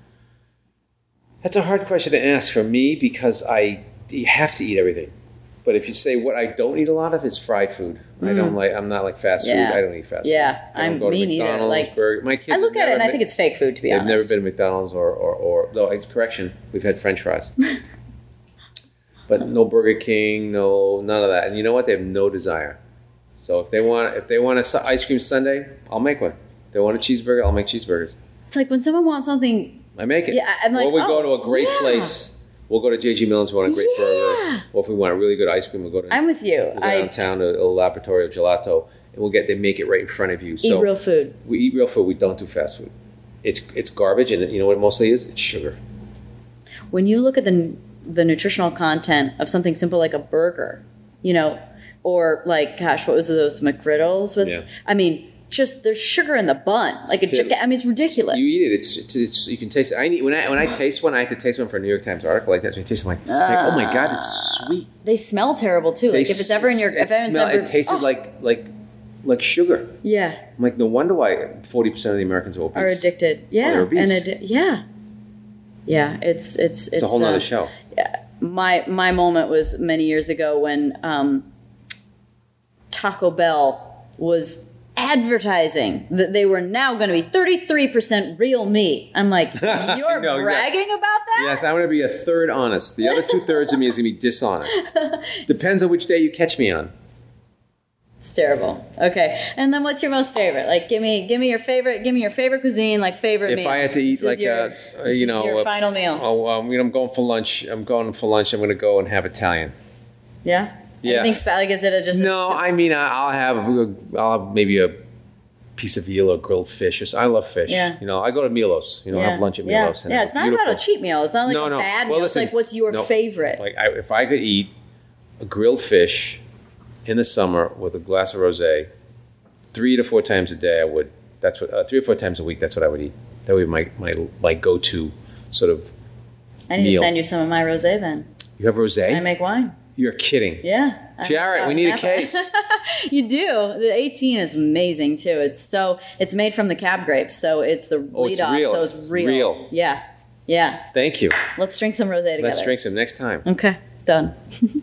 That's a hard question to ask for me because I have to eat everything. But if you say what I don't eat a lot of is fried food. I don't like. I'm not like fast Mm. Yeah. food. I don't eat fast Yeah, food. I don't I'm- go to me neither. McDonald's, Like, Burger. My kids. I look have at it and never I been- think it's fake food, to be They've honest. never been to McDonald's or or, or no. Correction. We've had French fries, but no Burger King. No none of that. And you know what? They have no desire. So if they want if they want a su- ice cream sundae, I'll make one. If they want a cheeseburger, I'll make cheeseburgers. It's like when someone wants something. I make it. Yeah, I'm like, or we go oh, to a great yeah. place. We'll go to J G Millen's. We want a great Yeah. burger. Or if we want a really good ice cream, we'll go to I'm with you. we'll go I downtown to El Laboratorio Gelato, and we'll get they make it right in front of you. eat So real food. we eat real food. We don't do fast food. It's it's garbage, and you know what it mostly is? It's sugar. When you look at the the nutritional content of something simple like a burger, you know, or like, gosh, what was those McGriddles with? Yeah. I mean, just there's sugar in the bun. Like a Fiddle. chicken. I mean, it's ridiculous. You eat it. It's, it's, it's you can taste it. I need when I when I taste one, I have to taste one for a New York Times article like that. So I taste it, I'm like, like, oh my god, it's sweet. They smell terrible too. They Like if it's ever in your, s- if it, anyone's smell, ever, it tasted oh, like like like sugar. yeah, I'm like, no wonder why forty percent of the Americans are obese. are addicted. Yeah, they're obese. and addi- yeah, yeah. It's it's it's, It's a whole nother uh, show. my my moment was many years ago when um, Taco Bell was advertising that they were now going to be thirty-three percent real meat. I'm like, you're know, bragging yeah. about that? Yes, I'm going to be a third honest. The other two thirds of me is going to be dishonest. Depends on which day you catch me on. It's terrible. Okay, and then what's your most favorite? Like, give me, give me your favorite, give me your favorite cuisine, like favorite If meal. I had to eat This like is your, a, this you is know, your a- final meal. Oh, um, you know, I'm going for lunch. I'm going for lunch. I'm going to go and have Italian. Yeah. Yeah. Anything special? Like, is it a, just? No, a, I mean I- I'll have a, I'll have maybe a piece of veal or grilled fish. Or so- I love fish. Yeah. You know, I go to Milos. You know, yeah. have lunch at yeah. Milos. and Yeah, have it's not beautiful- about a cheap meal. It's not like No, a no. bad Well, meal. listen, it's like, what's your no. favorite? Like I, if I could eat a grilled fish in the summer with a glass of rosé, three to four times a day, I would. That's what uh, three or four times a week. That's what I would eat. That would be my my my go-to sort of. I need meal. to send you some of my rosé then. You have rosé? I make wine. You're kidding. Yeah. I- Jarrett, uh, we need a Napa. case. You do. The eighteen is amazing too. It's so it's made from the cab grapes, so it's the Oh, lead it's off, real. so it's real. Real. Yeah. Yeah. Thank you. Let's drink some rosé together. Let's drink some next time. Okay. Done.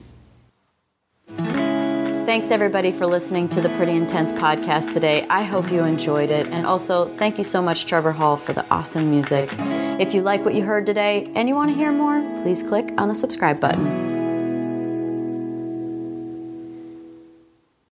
Thanks everybody for listening to the Pretty Intense podcast today. I hope you enjoyed it. And also, thank you so much, Trevor Hall, for the awesome music. If you like what you heard today and you want to hear more, please click on the subscribe button.